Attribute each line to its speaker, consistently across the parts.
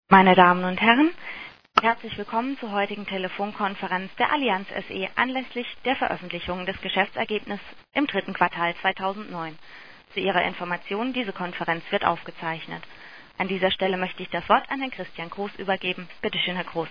Speaker 1: Meine Damen und Herren, herzlich willkommen zur heutigen Telefonkonferenz der Allianz SE anlässlich der Veröffentlichung des Geschäftsergebnisses im dritten Quartal 2009. Zu Ihrer Information, diese Konferenz wird aufgezeichnet. An dieser Stelle möchte ich das Wort an Herrn Christian Groß übergeben. Bitte schön, Herr Groß.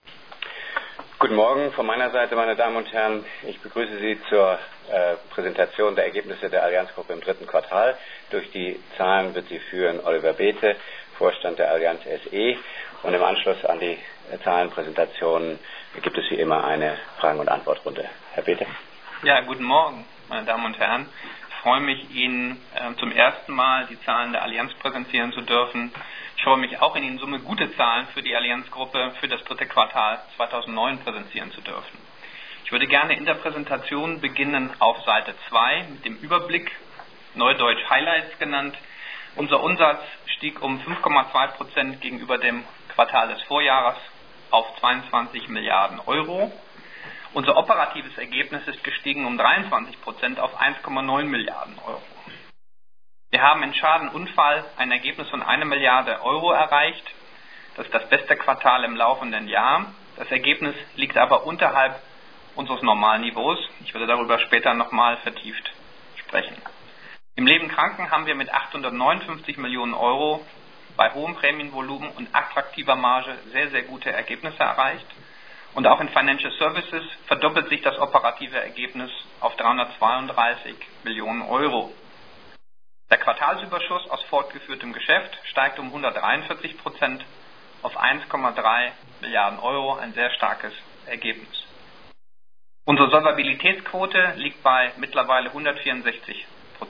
Speaker 2: Guten Morgen von meiner Seite, meine Damen und Herren. Ich begrüße Sie zur Präsentation der Ergebnisse der Allianz-Gruppe im dritten Quartal. Durch die Zahlen wird sie führen Oliver Beethe, Vorstand der Allianz SE. Und im Anschluss an die Zahlenpräsentation gibt es wie immer eine Fragen- und Antwortrunde. Herr Beethe.
Speaker 3: Ja, guten Morgen, meine Damen und Herren. Ich freue mich, Ihnen zum ersten Mal die Zahlen der Allianz präsentieren zu dürfen. Ich freue mich auch, Ihnen in Summe gute Zahlen für die Allianz-Gruppe für das dritte Quartal 2009 präsentieren zu dürfen. Ich würde gerne in der Präsentation beginnen auf Seite 2 mit dem Überblick, neudeutsch Highlights genannt. Unser Umsatz stieg um 5,2% gegenüber dem Quartal des Vorjahres auf 22 Milliarden Euro. Unser operatives Ergebnis ist gestiegen um 23% auf 1,9 Milliarden Euro. Wir haben in Schaden-Unfall ein Ergebnis von 1 Milliarde Euro erreicht. Das ist das beste Quartal im laufenden Jahr. Das Ergebnis liegt aber unterhalb unseres Normalniveaus. Ich werde darüber später nochmal vertieft sprechen. Im Leben Kranken haben wir mit 859 Millionen Euro bei hohem Prämienvolumen und attraktiver Marge sehr, sehr gute Ergebnisse erreicht. Und auch in Financial Services verdoppelt sich das operative Ergebnis auf 332 Millionen Euro. Der Quartalsüberschuss aus fortgeführtem Geschäft steigt um 143% auf 1,3 Milliarden Euro, ein sehr starkes Ergebnis. Unsere Solvabilitätsquote liegt bei mittlerweile 164%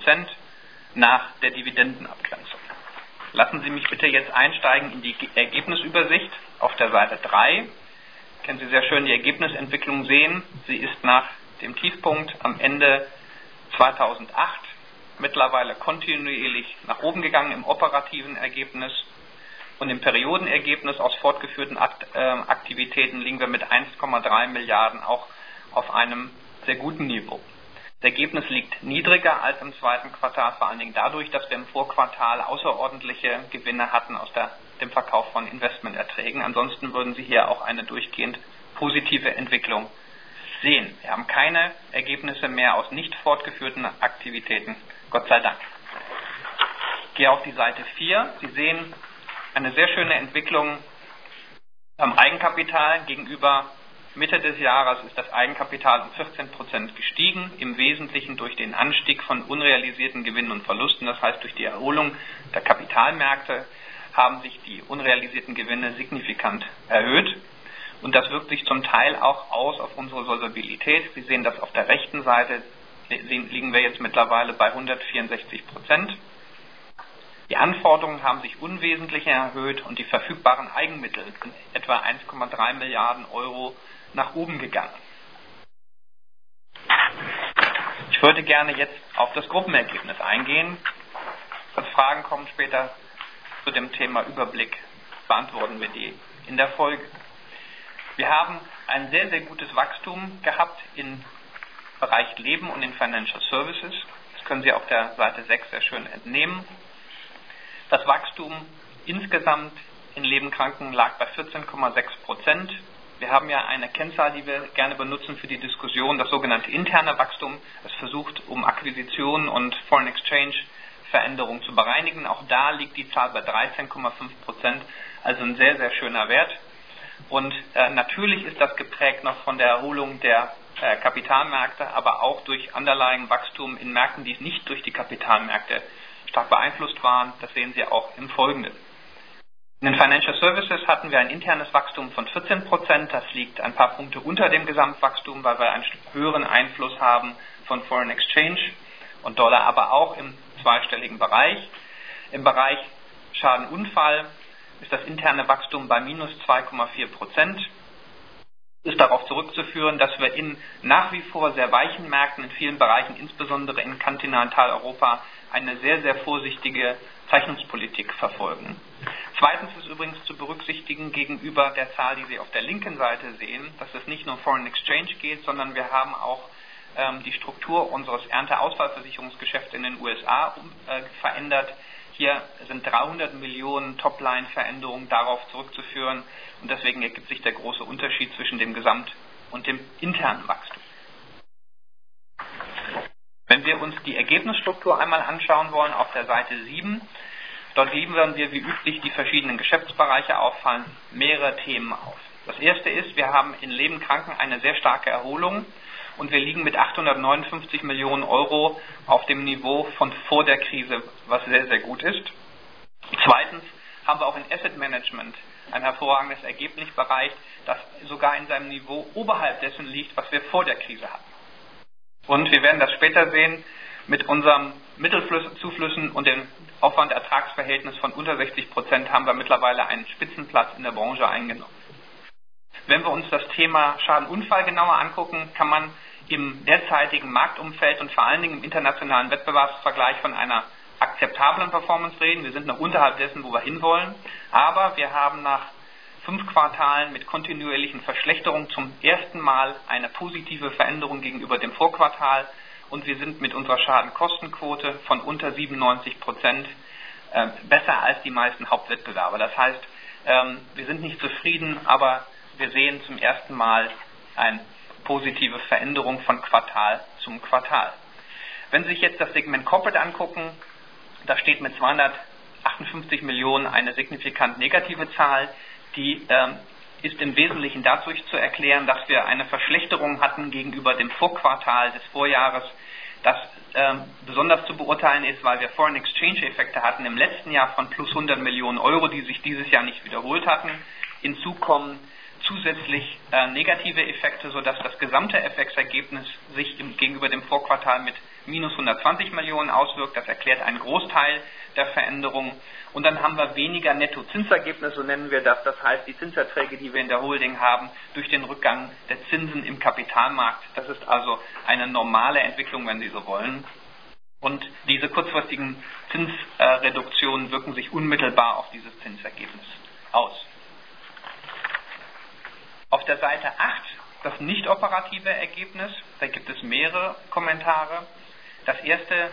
Speaker 3: nach der Dividendenabgrenzung. Lassen Sie mich bitte jetzt einsteigen in die Ergebnisübersicht auf der Seite 3. Können Sie sehr schön die Ergebnisentwicklung sehen. Sie ist nach dem Tiefpunkt am Ende 2008 mittlerweile kontinuierlich nach oben gegangen im operativen Ergebnis. Und im Periodenergebnis aus fortgeführten Aktivitäten liegen wir mit 1,3 Milliarden auch auf einem sehr guten Niveau. Das Ergebnis liegt niedriger als im zweiten Quartal, vor allen Dingen dadurch, dass wir im Vorquartal außerordentliche Gewinne hatten aus dem Verkauf von Investmenterträgen. Ansonsten würden Sie hier auch eine durchgehend positive Entwicklung sehen. Wir haben keine Ergebnisse mehr aus nicht fortgeführten Aktivitäten, Gott sei Dank. Ich gehe auf die Seite 4. Sie sehen eine sehr schöne Entwicklung am Eigenkapital. Gegenüber Mitte des Jahres ist das Eigenkapital um 14% gestiegen, im Wesentlichen durch den Anstieg von unrealisierten Gewinnen und Verlusten. Das heißt, durch die Erholung der Kapitalmärkte haben sich die unrealisierten Gewinne signifikant erhöht. Und das wirkt sich zum Teil auch aus auf unsere Solvabilität. Sie sehen das auf der rechten Seite, liegen wir jetzt mittlerweile bei 164%. Die Anforderungen haben sich unwesentlich erhöht und die verfügbaren Eigenmittel sind etwa 1,3 Milliarden Euro nach oben gegangen. Ich würde gerne jetzt auf das Gruppenergebnis eingehen. Falls Fragen kommen später zu dem Thema Überblick, beantworten wir die in der Folge. Wir haben ein sehr, sehr gutes Wachstum gehabt im Bereich Leben und in Financial Services. Das können Sie auf der Seite 6 sehr schön entnehmen. Das Wachstum insgesamt in Leben Kranken lag bei 14,6%. Wir haben ja eine Kennzahl, die wir gerne benutzen für die Diskussion, das sogenannte interne Wachstum. Es versucht, um Akquisitionen und Foreign Exchange Veränderungen zu bereinigen. Auch da liegt die Zahl bei 13,5%, also ein sehr, sehr schöner Wert. Und natürlich ist das geprägt noch von der Erholung der Kapitalmärkte, aber auch durch Underlying Wachstum in Märkten, die nicht durch die Kapitalmärkte stark beeinflusst waren. Das sehen Sie auch im Folgenden. In den Financial Services hatten wir ein internes Wachstum von 14%. Das liegt ein paar Punkte unter dem Gesamtwachstum, weil wir einen höheren Einfluss haben von Foreign Exchange und Dollar, aber auch im zweistelligen Bereich. Im Bereich Schaden-Unfall ist das interne Wachstum bei minus 2,4%. Ist darauf zurückzuführen, dass wir in nach wie vor sehr weichen Märkten in vielen Bereichen, insbesondere in Kontinentaleuropa, eine sehr, sehr vorsichtige Zeichnungspolitik verfolgen. Zweitens ist übrigens zu berücksichtigen gegenüber der Zahl, die Sie auf der linken Seite sehen, dass es nicht nur um Foreign Exchange geht, sondern wir haben auch die Struktur unseres Ernteausfallversicherungsgeschäfts in den USA verändert. Hier sind 300 Millionen Topline-Veränderungen darauf zurückzuführen und deswegen ergibt sich der große Unterschied zwischen dem Gesamt- und dem internen Wachstum. Wenn wir uns die Ergebnisstruktur einmal anschauen wollen, auf der Seite 7, dort gliedern wir wie üblich die verschiedenen Geschäftsbereiche auf, fallen mehrere Themen auf. Das erste ist, wir haben in Leben Kranken eine sehr starke Erholung und wir liegen mit 859 Millionen Euro auf dem Niveau von vor der Krise, was sehr, sehr gut ist. Zweitens haben wir auch in Asset Management ein hervorragendes Ergebnis erreicht, das sogar in seinem Niveau oberhalb dessen liegt, was wir vor der Krise hatten. Und wir werden das später sehen, mit unseren Mittelzuflüssen und dem Aufwand-Ertragsverhältnis von unter 60% haben wir mittlerweile einen Spitzenplatz in der Branche eingenommen. Wenn wir uns das Thema Schadenunfall genauer angucken, kann man im derzeitigen Marktumfeld und vor allen Dingen im internationalen Wettbewerbsvergleich von einer akzeptablen Performance reden. Wir sind noch unterhalb dessen, wo wir hinwollen, aber wir haben nach 5 Quartalen mit kontinuierlichen Verschlechterungen zum ersten Mal eine positive Veränderung gegenüber dem Vorquartal und wir sind mit unserer Schadenkostenquote von unter 97% besser als die meisten Hauptwettbewerber. Das heißt, wir sind nicht zufrieden, aber wir sehen zum ersten Mal eine positive Veränderung von Quartal zum Quartal. Wenn Sie sich jetzt das Segment Corporate angucken, da steht mit 258 Millionen eine signifikant negative Zahl. Die ist im Wesentlichen dadurch zu erklären, dass wir eine Verschlechterung hatten gegenüber dem Vorquartal des Vorjahres, das besonders zu beurteilen ist, weil wir Foreign Exchange Effekte hatten im letzten Jahr von plus 100 Millionen Euro, die sich dieses Jahr nicht wiederholt hatten. Hinzu kommen zusätzlich negative Effekte, sodass das gesamte FX-Ergebnis sich gegenüber dem Vorquartal mit minus 120 Millionen auswirkt. Das erklärt einen Großteil der Veränderung. Und dann haben wir weniger Nettozinsergebnis, so nennen wir das. Das heißt, die Zinserträge, die wir in der Holding haben, durch den Rückgang der Zinsen im Kapitalmarkt. Das ist also eine normale Entwicklung, wenn Sie so wollen. Und diese kurzfristigen Zinsreduktionen wirken sich unmittelbar auf dieses Zinsergebnis aus. Auf der Seite 8, das nicht operative Ergebnis, da gibt es mehrere Kommentare. Das erste,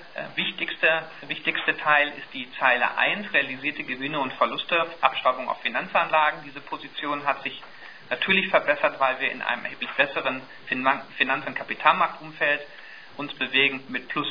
Speaker 3: wichtigste Teil ist die Zeile 1, realisierte Gewinne und Verluste, Abschreibung auf Finanzanlagen. Diese Position hat sich natürlich verbessert, weil wir in einem erheblich besseren Finanz- und Kapitalmarktumfeld uns bewegen mit plus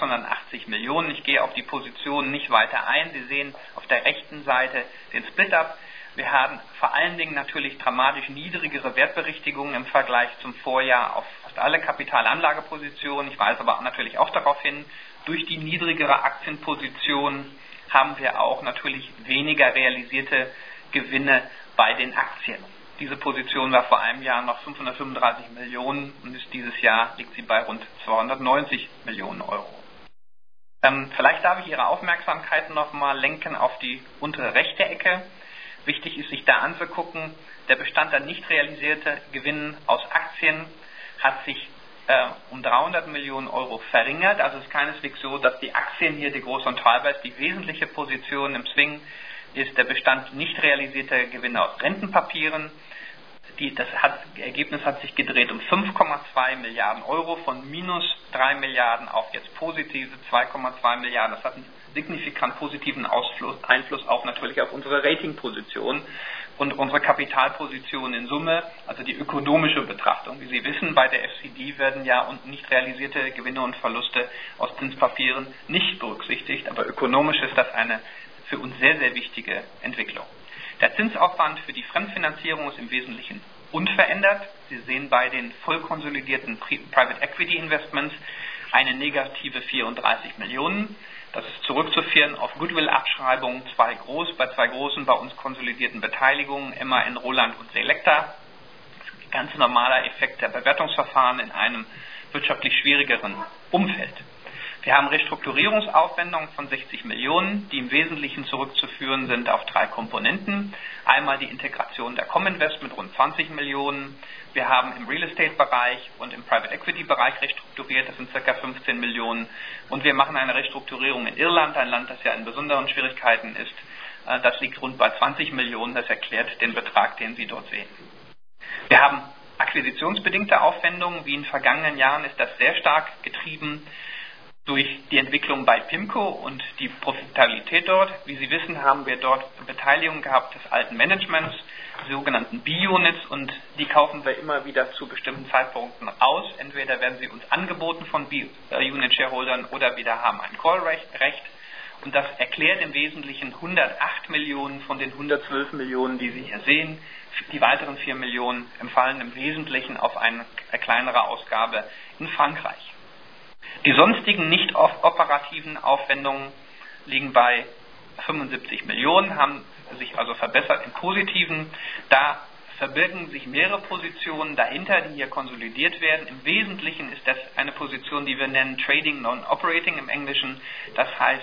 Speaker 3: 680 Millionen. Ich gehe auf die Position nicht weiter ein. Sie sehen auf der rechten Seite den Split-Up. Wir haben vor allen Dingen natürlich dramatisch niedrigere Wertberichtigungen im Vergleich zum Vorjahr auf fast alle Kapitalanlagepositionen. Ich weise aber natürlich auch darauf hin, durch die niedrigere Aktienposition haben wir auch natürlich weniger realisierte Gewinne bei den Aktien. Diese Position war vor einem Jahr noch 535 Millionen und dieses Jahr liegt sie bei rund 290 Millionen Euro. Vielleicht darf ich Ihre Aufmerksamkeit nochmal lenken auf die untere rechte Ecke. Wichtig ist, sich da anzugucken, der Bestand an nicht realisierten Gewinnen aus Aktien hat sich um 300 Millionen Euro verringert. Also es ist keineswegs so, dass die Aktien hier die große und Treiber ist. Die wesentliche Position im Swing ist der Bestand nicht realisierter Gewinne aus Rentenpapieren. Das Ergebnis hat sich gedreht um 5,2 Milliarden Euro, von minus 3 Milliarden auf jetzt positive 2,2 Milliarden. Das hat einen signifikant positiven Einfluss auch natürlich auf unsere Ratingposition und unsere Kapitalposition in Summe, also die ökonomische Betrachtung. Wie Sie wissen, bei der FCD werden ja und nicht realisierte Gewinne und Verluste aus Zinspapieren nicht berücksichtigt, aber ökonomisch ist das eine für uns sehr, sehr wichtige Entwicklung. Der Zinsaufwand für die Fremdfinanzierung ist im Wesentlichen unverändert. Sie sehen bei den voll konsolidierten Private Equity Investments eine negative 34 Millionen. Das ist zurückzuführen auf Goodwill-Abschreibungen bei zwei großen bei uns konsolidierten Beteiligungen, MAN, Roland und Selecta. Das ist ein ganz normaler Effekt der Bewertungsverfahren in einem wirtschaftlich schwierigeren Umfeld. Wir haben Restrukturierungsaufwendungen von 60 Millionen, die im Wesentlichen zurückzuführen sind auf 3 Komponenten. Einmal die Integration der Cominvest mit rund 20 Millionen. Wir haben im Real Estate-Bereich und im Private Equity-Bereich restrukturiert, das sind ca. 15 Millionen. Und wir machen eine Restrukturierung in Irland, ein Land, das ja in besonderen Schwierigkeiten ist. Das liegt rund bei 20 Millionen, das erklärt den Betrag, den Sie dort sehen. Wir haben akquisitionsbedingte Aufwendungen, wie in vergangenen Jahren ist das sehr stark getrieben durch die Entwicklung bei PIMCO und die Profitabilität dort. Wie Sie wissen, haben wir dort Beteiligung gehabt des alten Managements, sogenannten B-Units, und die kaufen wir immer wieder zu bestimmten Zeitpunkten aus. Entweder werden sie uns angeboten von B-Unit-Shareholdern oder wir haben ein Call-Recht. Und das erklärt im Wesentlichen 108 Millionen von den 112 Millionen, die Sie hier sehen. Die weiteren 4 Millionen entfallen im Wesentlichen auf eine kleinere Ausgabe in Frankreich. Die sonstigen nicht operativen Aufwendungen liegen bei 75 Millionen, haben sich also verbessert im Positiven. Da verbirgen sich mehrere Positionen dahinter, die hier konsolidiert werden. Im Wesentlichen ist das eine Position, die wir nennen Trading Non-Operating im Englischen. Das heißt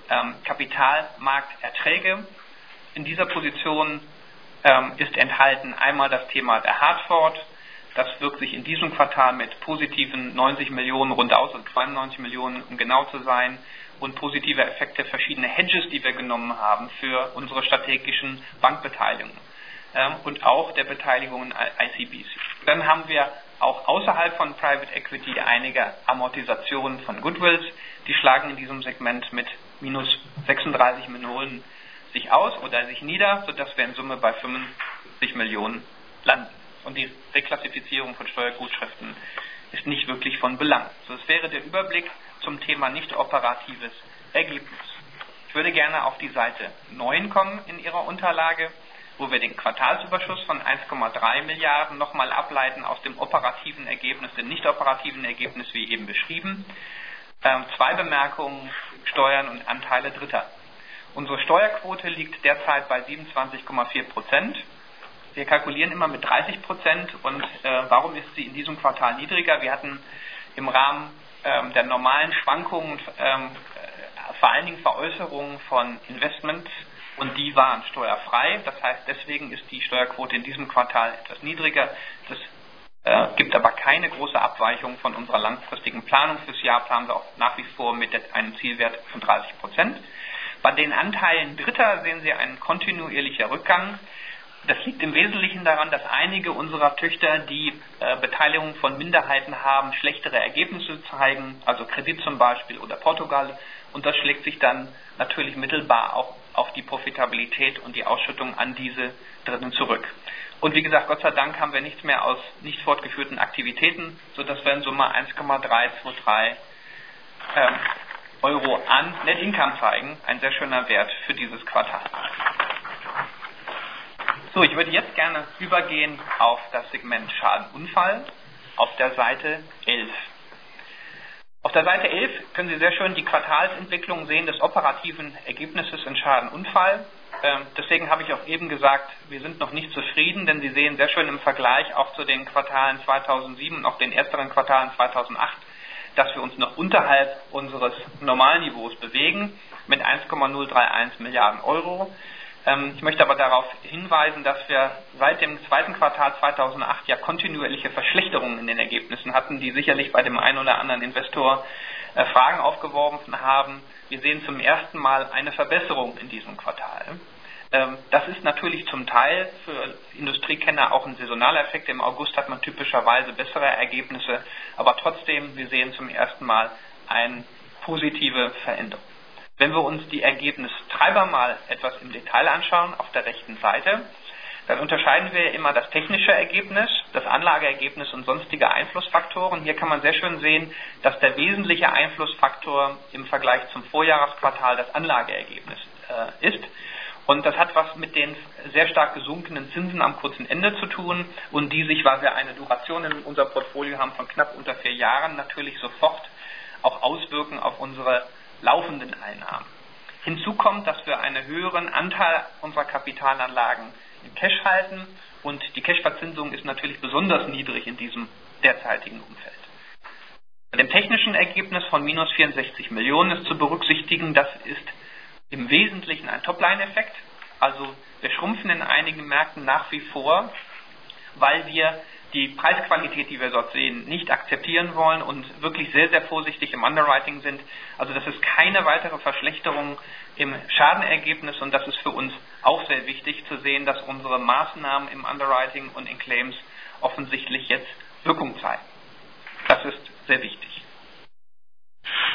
Speaker 3: Kapitalmarkterträge. In dieser Position ist enthalten einmal das Thema der Hartford. Das wirkt sich in diesem Quartal mit positiven 90 Millionen rund aus, und 92 Millionen, um genau zu sein, und positive Effekte verschiedener Hedges, die wir genommen haben für unsere strategischen Bankbeteiligungen und auch der Beteiligung in ICBC. Dann haben wir auch außerhalb von Private Equity einige Amortisationen von Goodwills, die schlagen in diesem Segment mit minus 36 Millionen sich aus oder sich nieder, sodass wir in Summe bei 75 Millionen landen. Und die Reklassifizierung von Steuergutschriften ist nicht wirklich von Belang. So, das wäre der Überblick zum Thema nicht operatives Ergebnis. Ich würde gerne auf die Seite 9 kommen in Ihrer Unterlage, wo wir den Quartalsüberschuss von 1,3 Milliarden nochmal ableiten aus dem operativen Ergebnis, dem nicht operativen Ergebnis, wie eben beschrieben. 2 Bemerkungen: Steuern und Anteile Dritter. Unsere Steuerquote liegt derzeit bei 27,4%. Wir kalkulieren immer mit 30%. Und warum ist sie in diesem Quartal niedriger? Wir hatten im Rahmen der normalen Schwankungen vor allen Dingen Veräußerungen von Investments, und die waren steuerfrei. Das heißt, deswegen ist die Steuerquote in diesem Quartal etwas niedriger. Das gibt aber keine große Abweichung von unserer langfristigen Planung. Fürs Jahr planen wir auch nach wie vor mit einem Zielwert von 30%. Bei den Anteilen Dritter sehen Sie einen kontinuierlichen Rückgang. Das liegt im Wesentlichen daran, dass einige unserer Töchter, die Beteiligung von Minderheiten haben, schlechtere Ergebnisse zeigen, also Kredit zum Beispiel oder Portugal. Und das schlägt sich dann natürlich mittelbar auch auf die Profitabilität und die Ausschüttung an diese Dritten zurück. Und wie gesagt, Gott sei Dank haben wir nichts mehr aus nicht fortgeführten Aktivitäten, sodass wir in Summe 1,323 Euro an Net Income zeigen. Ein sehr schöner Wert für dieses Quartal. So, ich würde jetzt gerne übergehen auf das Segment Schadenunfall auf der Seite 11. Auf der Seite 11 können Sie sehr schön die Quartalsentwicklung sehen des operativen Ergebnisses in Schadenunfall. Deswegen habe ich auch eben gesagt, wir sind noch nicht zufrieden, denn Sie sehen sehr schön im Vergleich auch zu den Quartalen 2007 und auch den ersteren Quartalen 2008, dass wir uns noch unterhalb unseres Normalniveaus bewegen mit 1,031 Milliarden Euro. Ich möchte aber darauf hinweisen, dass wir seit dem zweiten Quartal 2008 ja kontinuierliche Verschlechterungen in den Ergebnissen hatten, die sicherlich bei dem einen oder anderen Investor Fragen aufgeworfen haben. Wir sehen zum ersten Mal eine Verbesserung in diesem Quartal. Das ist natürlich zum Teil für Industriekenner auch ein saisonaler Effekt. Im August hat man typischerweise bessere Ergebnisse, aber trotzdem, wir sehen zum ersten Mal eine positive Veränderung. Wenn wir uns die Ergebnistreiber mal etwas im Detail anschauen, auf der rechten Seite, dann unterscheiden wir immer das technische Ergebnis, das Anlageergebnis und sonstige Einflussfaktoren. Hier kann man sehr schön sehen, dass der wesentliche Einflussfaktor im Vergleich zum Vorjahresquartal das Anlageergebnis ist. Und das hat was mit den sehr stark gesunkenen Zinsen am kurzen Ende zu tun und die sich, weil wir eine Duration in unser Portfolio haben von knapp unter 4 Jahren, natürlich sofort auch auswirken auf unsere laufenden Einnahmen. Hinzu kommt, dass wir einen höheren Anteil unserer Kapitalanlagen in Cash halten und die Cashverzinsung ist natürlich besonders niedrig in diesem derzeitigen Umfeld. Bei dem technischen Ergebnis von minus 64 Millionen ist zu berücksichtigen, das ist im Wesentlichen ein Topline-Effekt. Also wir schrumpfen in einigen Märkten nach wie vor, weil wir die Preisqualität, die wir dort sehen, nicht akzeptieren wollen und wirklich sehr, sehr vorsichtig im Underwriting sind. Also das ist keine weitere Verschlechterung im Schadenergebnis und das ist für uns auch sehr wichtig zu sehen, dass unsere Maßnahmen im Underwriting und in Claims offensichtlich jetzt Wirkung zeigen. Das ist sehr wichtig.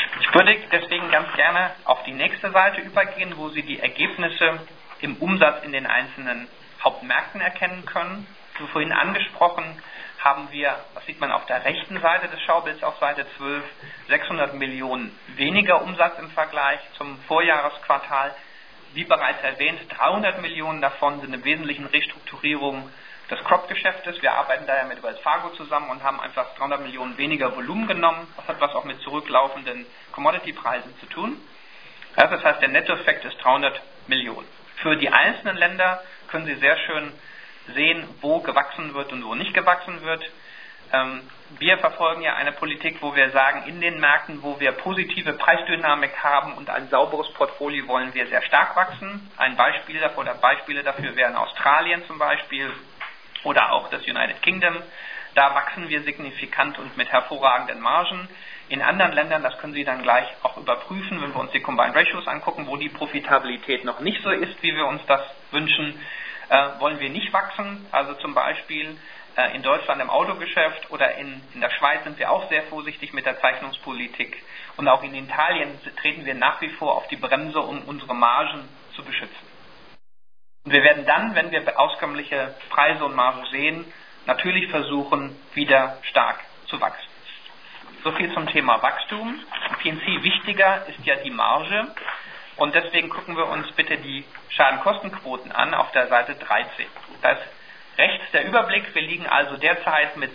Speaker 3: Ich würde deswegen ganz gerne auf die nächste Seite übergehen, wo Sie die Ergebnisse im Umsatz in den einzelnen Hauptmärkten erkennen können. Wie vorhin angesprochen, haben wir, das sieht man auf der rechten Seite des Schaubilds auf Seite 12, 600 Millionen weniger Umsatz im Vergleich zum Vorjahresquartal. Wie bereits erwähnt, 300 Millionen davon sind im Wesentlichen Restrukturierung des Crop-Geschäftes. Wir arbeiten daher mit Wells Fargo zusammen und haben einfach 300 Millionen weniger Volumen genommen. Das hat was auch mit zurücklaufenden Commodity-Preisen zu tun. Das heißt, der Nettoeffekt ist 300 Millionen. Für die einzelnen Länder können Sie sehr schön sehen, wo gewachsen wird und wo nicht gewachsen wird. Wir verfolgen ja eine Politik, wo wir sagen, in den Märkten, wo wir positive Preisdynamik haben und ein sauberes Portfolio, wollen wir sehr stark wachsen. Beispiele dafür wären Australien zum Beispiel oder auch das United Kingdom. Da wachsen wir signifikant und mit hervorragenden Margen. In anderen Ländern, das können Sie dann gleich auch überprüfen, wenn wir uns die Combined Ratios angucken, wo die Profitabilität noch nicht so ist, wie wir uns das wünschen, wollen wir nicht wachsen. Also zum Beispiel in Deutschland im Autogeschäft oder in der Schweiz sind wir auch sehr vorsichtig mit der Zeichnungspolitik. Und auch in Italien treten wir nach wie vor auf die Bremse, um unsere Margen zu beschützen. Und wir werden dann, wenn wir auskömmliche Preise und Margen sehen, natürlich versuchen, wieder stark zu wachsen. So viel zum Thema Wachstum. Im PNC wichtiger ist ja die Marge. Und deswegen gucken wir uns bitte die Schadenkostenquoten an auf der Seite 13. Da ist rechts der Überblick. Wir liegen also derzeit mit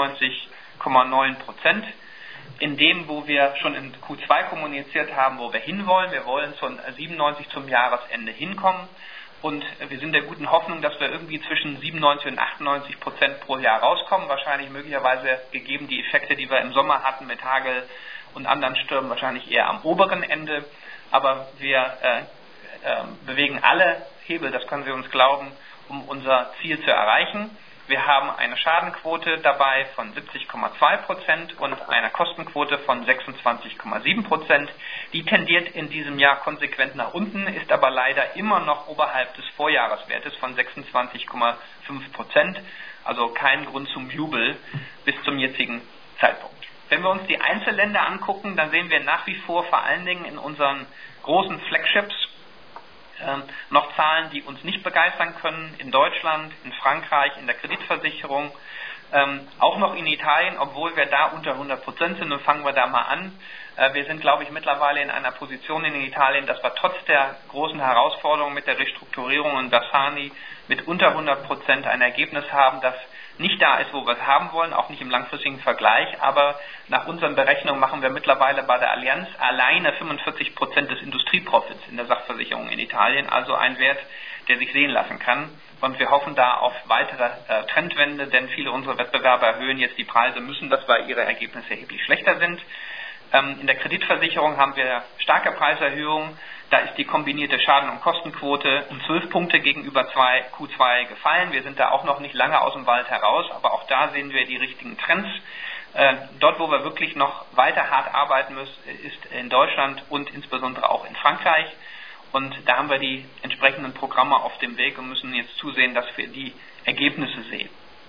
Speaker 3: 96,9% in dem, wo wir schon in Q2 kommuniziert haben, wo wir hinwollen. Wir wollen zu 97 zum Jahresende hinkommen. Und wir sind der guten Hoffnung, dass wir irgendwie zwischen 97 und 98% pro Jahr rauskommen. Wahrscheinlich möglicherweise gegeben die Effekte, die wir im Sommer hatten mit Hagel und anderen Stürmen, wahrscheinlich eher am oberen Ende. Aber wir bewegen alle Hebel, das können Sie uns glauben, um unser Ziel zu erreichen. Wir haben eine Schadenquote dabei von 70,2% und eine Kostenquote von 26,7%. Die tendiert in diesem Jahr konsequent nach unten, ist aber leider immer noch oberhalb des Vorjahreswertes von 26,5%. Also kein Grund zum Jubel bis zum jetzigen Zeitpunkt. Wenn wir uns die Einzelländer angucken, dann sehen wir nach wie vor allen Dingen in unseren großen Flagships noch Zahlen, die uns nicht begeistern können. In Deutschland, in Frankreich, in der Kreditversicherung, auch noch in Italien, obwohl wir da unter 100% sind. Und fangen wir da mal an. Wir sind, glaube ich, mittlerweile in einer Position in Italien, dass wir trotz der großen Herausforderungen mit der Restrukturierung und Bersani mit unter 100% ein Ergebnis haben, das nicht da ist, wo wir es haben wollen, auch nicht im langfristigen Vergleich, aber nach unseren Berechnungen machen wir mittlerweile bei der Allianz alleine 45% des Industrieprofits in der Sachversicherung in Italien, also ein Wert, der sich sehen lassen kann. Und wir hoffen da auf weitere Trendwende, denn viele unserer Wettbewerber erhöhen jetzt die Preise, müssen das, weil ihre Ergebnisse erheblich schlechter sind. In der Kreditversicherung haben wir starke Preiserhöhungen. Da ist die kombinierte Schaden- und Kostenquote um 12 Punkte gegenüber Q2 gefallen. Wir sind da auch noch nicht lange aus dem Wald heraus, aber auch da sehen wir die richtigen Trends. Dort, wo wir wirklich noch weiter hart arbeiten müssen, ist in Deutschland und insbesondere auch in Frankreich. Und da haben wir die entsprechenden Programme auf dem Weg und müssen jetzt zusehen, dass wir die Ergebnisse sehen.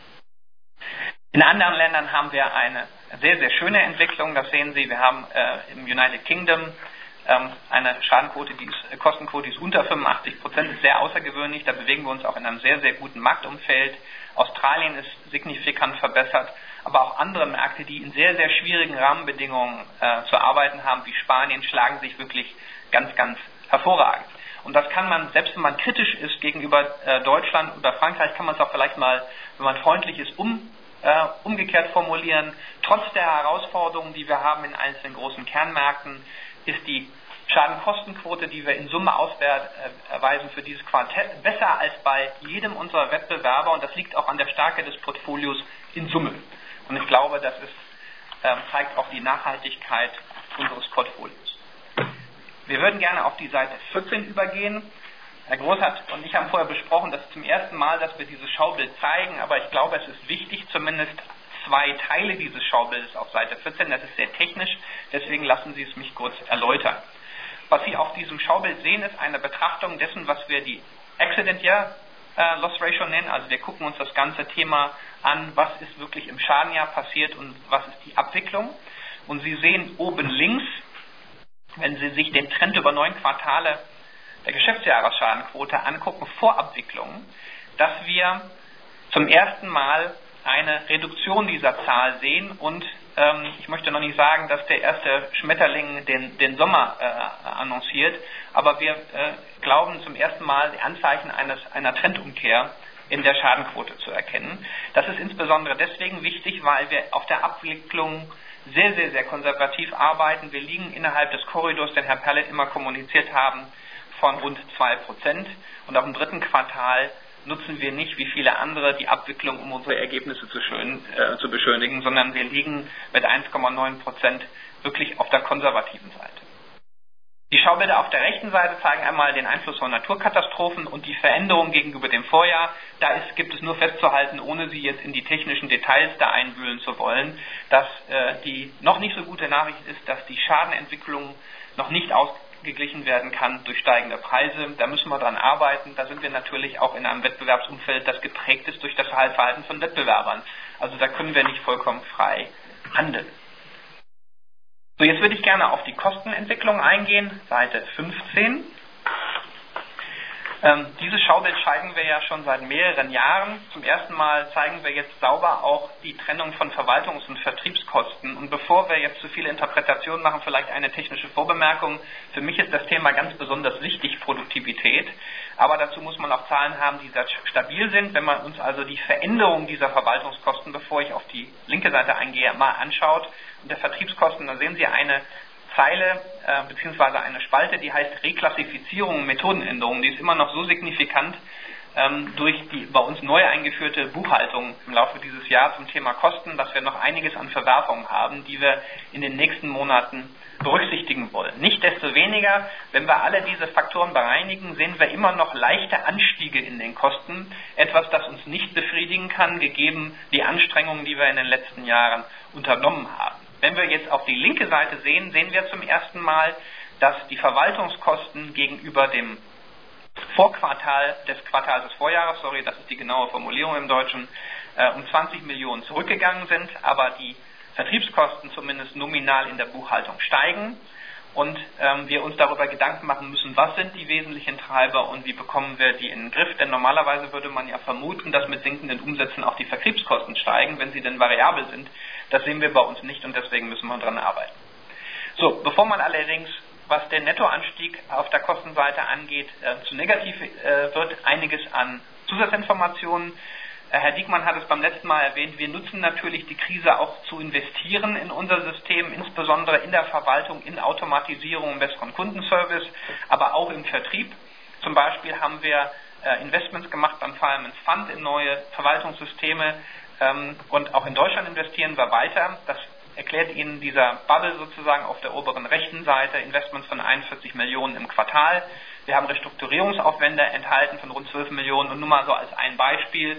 Speaker 3: In anderen Ländern haben wir eine sehr, sehr schöne Entwicklung. Das sehen Sie, wir haben im United Kingdom eine Kostenquote, die ist unter 85%, ist sehr außergewöhnlich. Da bewegen wir uns auch in einem sehr, sehr guten Marktumfeld. Australien ist signifikant verbessert, aber auch andere Märkte, die in sehr, sehr schwierigen Rahmenbedingungen zu arbeiten haben, wie Spanien, schlagen sich wirklich ganz, ganz hervorragend. Und das kann man, selbst wenn man kritisch ist gegenüber Deutschland oder Frankreich, kann man es auch vielleicht mal, wenn man freundlich ist, umgekehrt formulieren. Trotz der Herausforderungen, die wir haben in einzelnen großen Kernmärkten, ist die Schadenkostenquote, die wir in Summe ausweisen für dieses Quartal, besser als bei jedem unserer Wettbewerber, und das liegt auch an der Stärke des Portfolios in Summe. Und ich glaube, das zeigt auch die Nachhaltigkeit unseres Portfolios. Wir würden gerne auf die Seite 14 übergehen. Herr Großhardt und ich haben vorher besprochen, das ist zum ersten Mal, dass wir dieses Schaubild zeigen, aber ich glaube, es ist wichtig, zumindest zwei Teile dieses Schaubildes auf Seite 14, das ist sehr technisch, deswegen lassen Sie es mich kurz erläutern. Was Sie auf diesem Schaubild sehen, ist eine Betrachtung dessen, was wir die Accident Year Loss Ratio nennen, also wir gucken uns das ganze Thema an, was ist wirklich im Schadenjahr passiert und was ist die Abwicklung. Und Sie sehen oben links wenn Sie sich den Trend über 9 Quartale der Geschäftsjahresschadenquote angucken vor Abwicklung, dass wir zum ersten Mal eine Reduktion dieser Zahl sehen und ich möchte noch nicht sagen, dass der erste Schmetterling den Sommer annonciert, aber wir glauben zum ersten Mal die Anzeichen einer Trendumkehr in der Schadenquote zu erkennen. Das ist insbesondere deswegen wichtig, weil wir auf der Abwicklung sehr, sehr, sehr konservativ arbeiten. Wir liegen innerhalb des Korridors, den Herr Perlet immer kommuniziert haben, von rund 2%. Und auch im dritten Quartal nutzen wir nicht, wie viele andere, die Abwicklung, um unsere Ergebnisse zu beschönigen, sondern wir liegen mit 1,9% wirklich auf der konservativen Seite. Die Schaubilder auf der rechten Seite zeigen einmal den Einfluss von Naturkatastrophen und die Veränderung gegenüber dem Vorjahr. Gibt es nur festzuhalten, ohne Sie jetzt in die technischen Details da einwühlen zu wollen, dass die noch nicht so gute Nachricht ist, dass die Schadenentwicklung noch nicht ausgeglichen werden kann durch steigende Preise. Da müssen wir dran arbeiten. Da sind wir natürlich auch in einem Wettbewerbsumfeld, das geprägt ist durch das Verhalten von Wettbewerbern. Also da können wir nicht vollkommen frei handeln. So, jetzt würde ich gerne auf die Kostenentwicklung eingehen, Seite 15. Dieses Schaubild zeigen wir ja schon seit mehreren Jahren. Zum ersten Mal zeigen wir jetzt sauber auch die Trennung von Verwaltungs- und Vertriebskosten. Und bevor wir jetzt zu viele Interpretationen machen, vielleicht eine technische Vorbemerkung. Für mich ist das Thema ganz besonders wichtig, Produktivität. Aber dazu muss man auch Zahlen haben, die sehr stabil sind. Wenn man uns also die Veränderung dieser Verwaltungskosten, bevor ich auf die linke Seite eingehe, mal anschaut, und der Vertriebskosten, dann sehen Sie eine Zeile bzw. eine Spalte, die heißt Reklassifizierung und Methodenänderungen. Die ist immer noch so signifikant durch die bei uns neu eingeführte Buchhaltung im Laufe dieses Jahres zum Thema Kosten, dass wir noch einiges an Verwerfungen haben, die wir in den nächsten Monaten berücksichtigen wollen. Nichtsdestoweniger, wenn wir alle diese Faktoren bereinigen, sehen wir immer noch leichte Anstiege in den Kosten. Etwas, das uns nicht befriedigen kann, gegeben die Anstrengungen, die wir in den letzten Jahren unternommen haben. Wenn wir jetzt auf die linke Seite sehen, sehen wir zum ersten Mal, dass die Verwaltungskosten gegenüber dem Vorquartal des Quartals des Vorjahres, das ist die genaue Formulierung im Deutschen, um 20 Millionen zurückgegangen sind, aber die Vertriebskosten zumindest nominal in der Buchhaltung steigen und wir uns darüber Gedanken machen müssen, was sind die wesentlichen Treiber und wie bekommen wir die in den Griff, denn normalerweise würde man ja vermuten, dass mit sinkenden Umsätzen auch die Vertriebskosten steigen, wenn sie denn variabel sind. Das sehen wir bei uns nicht und deswegen müssen wir daran arbeiten. So, bevor man allerdings, was den Nettoanstieg auf der Kostenseite angeht, zu negativ wird, einiges an Zusatzinformationen. Herr Diekmann hat es beim letzten Mal erwähnt, wir nutzen natürlich die Krise auch zu investieren in unser System, insbesondere in der Verwaltung, in Automatisierung und besseren Kundenservice, aber auch im Vertrieb. Zum Beispiel haben wir Investments gemacht beim Fireman's Fund in neue Verwaltungssysteme und auch in Deutschland investieren wir weiter. Das erklärt Ihnen dieser Bubble sozusagen auf der oberen rechten Seite, Investments von 41 Millionen im Quartal. Wir haben Restrukturierungsaufwände enthalten von rund 12 Millionen und nur mal so als ein Beispiel,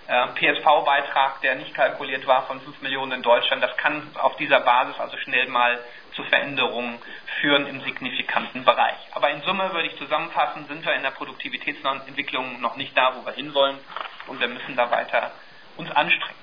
Speaker 3: PSV-Beitrag, der nicht kalkuliert war, von 5 Millionen in Deutschland. Das kann auf dieser Basis also schnell mal zu Veränderungen führen im signifikanten Bereich. Aber in Summe würde ich zusammenfassen, sind wir in der Produktivitätsentwicklung noch nicht da, wo wir hinwollen und wir müssen da weiter uns anstrengen.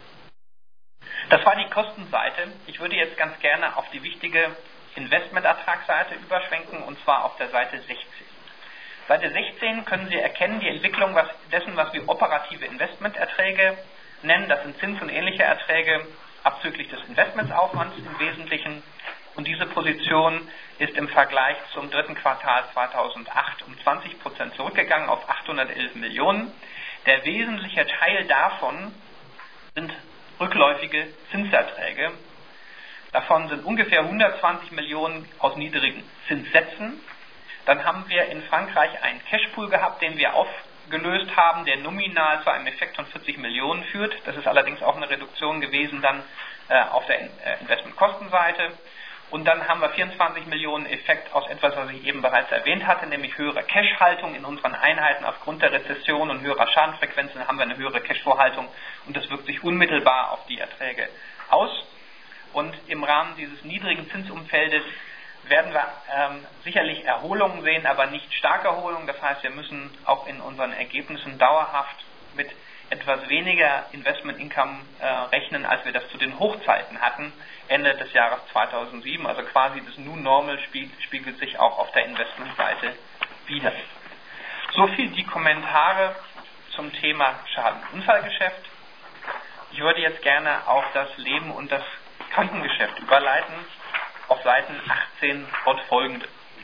Speaker 3: Das war die Kostenseite. Ich würde jetzt ganz gerne auf die wichtige Investmentertragsseite überschwenken und zwar auf der Seite 16. Seite 16 können Sie erkennen die Entwicklung dessen, was wir operative Investmenterträge nennen. Das sind Zins- und ähnliche Erträge abzüglich des Investmentsaufwands im Wesentlichen. Und diese Position ist im Vergleich zum dritten Quartal 2008 um 20% zurückgegangen auf 811 Millionen. Der wesentliche Teil davon sind rückläufige Zinserträge. Davon sind ungefähr 120 Millionen aus niedrigen Zinssätzen. Dann haben wir in Frankreich einen Cashpool gehabt, den wir aufgelöst haben, der nominal zu einem Effekt von 40 Millionen führt. Das ist allerdings auch eine Reduktion gewesen dann auf der Investmentkostenseite. Und dann haben wir 24 Millionen Effekt aus etwas, was ich eben bereits erwähnt hatte, nämlich höhere Cashhaltung in unseren Einheiten. Aufgrund der Rezession und höherer Schadenfrequenzen haben wir eine höhere Cashvorhaltung und das wirkt sich unmittelbar auf die Erträge aus. Und im Rahmen dieses niedrigen Zinsumfeldes werden wir sicherlich Erholungen sehen, aber nicht starke Erholungen. Das heißt, wir müssen auch in unseren Ergebnissen dauerhaft mit etwas weniger Investment Income rechnen, als wir das zu den Hochzeiten hatten, Ende des Jahres 2007. Also quasi das New Normal spiegelt sich auch auf der Investmentseite wieder. So viel die Kommentare zum Thema Schadenunfallgeschäft. Ich würde jetzt gerne auf das Leben und das Krankengeschäft überleiten. Auf Seiten 18 fortfolgende.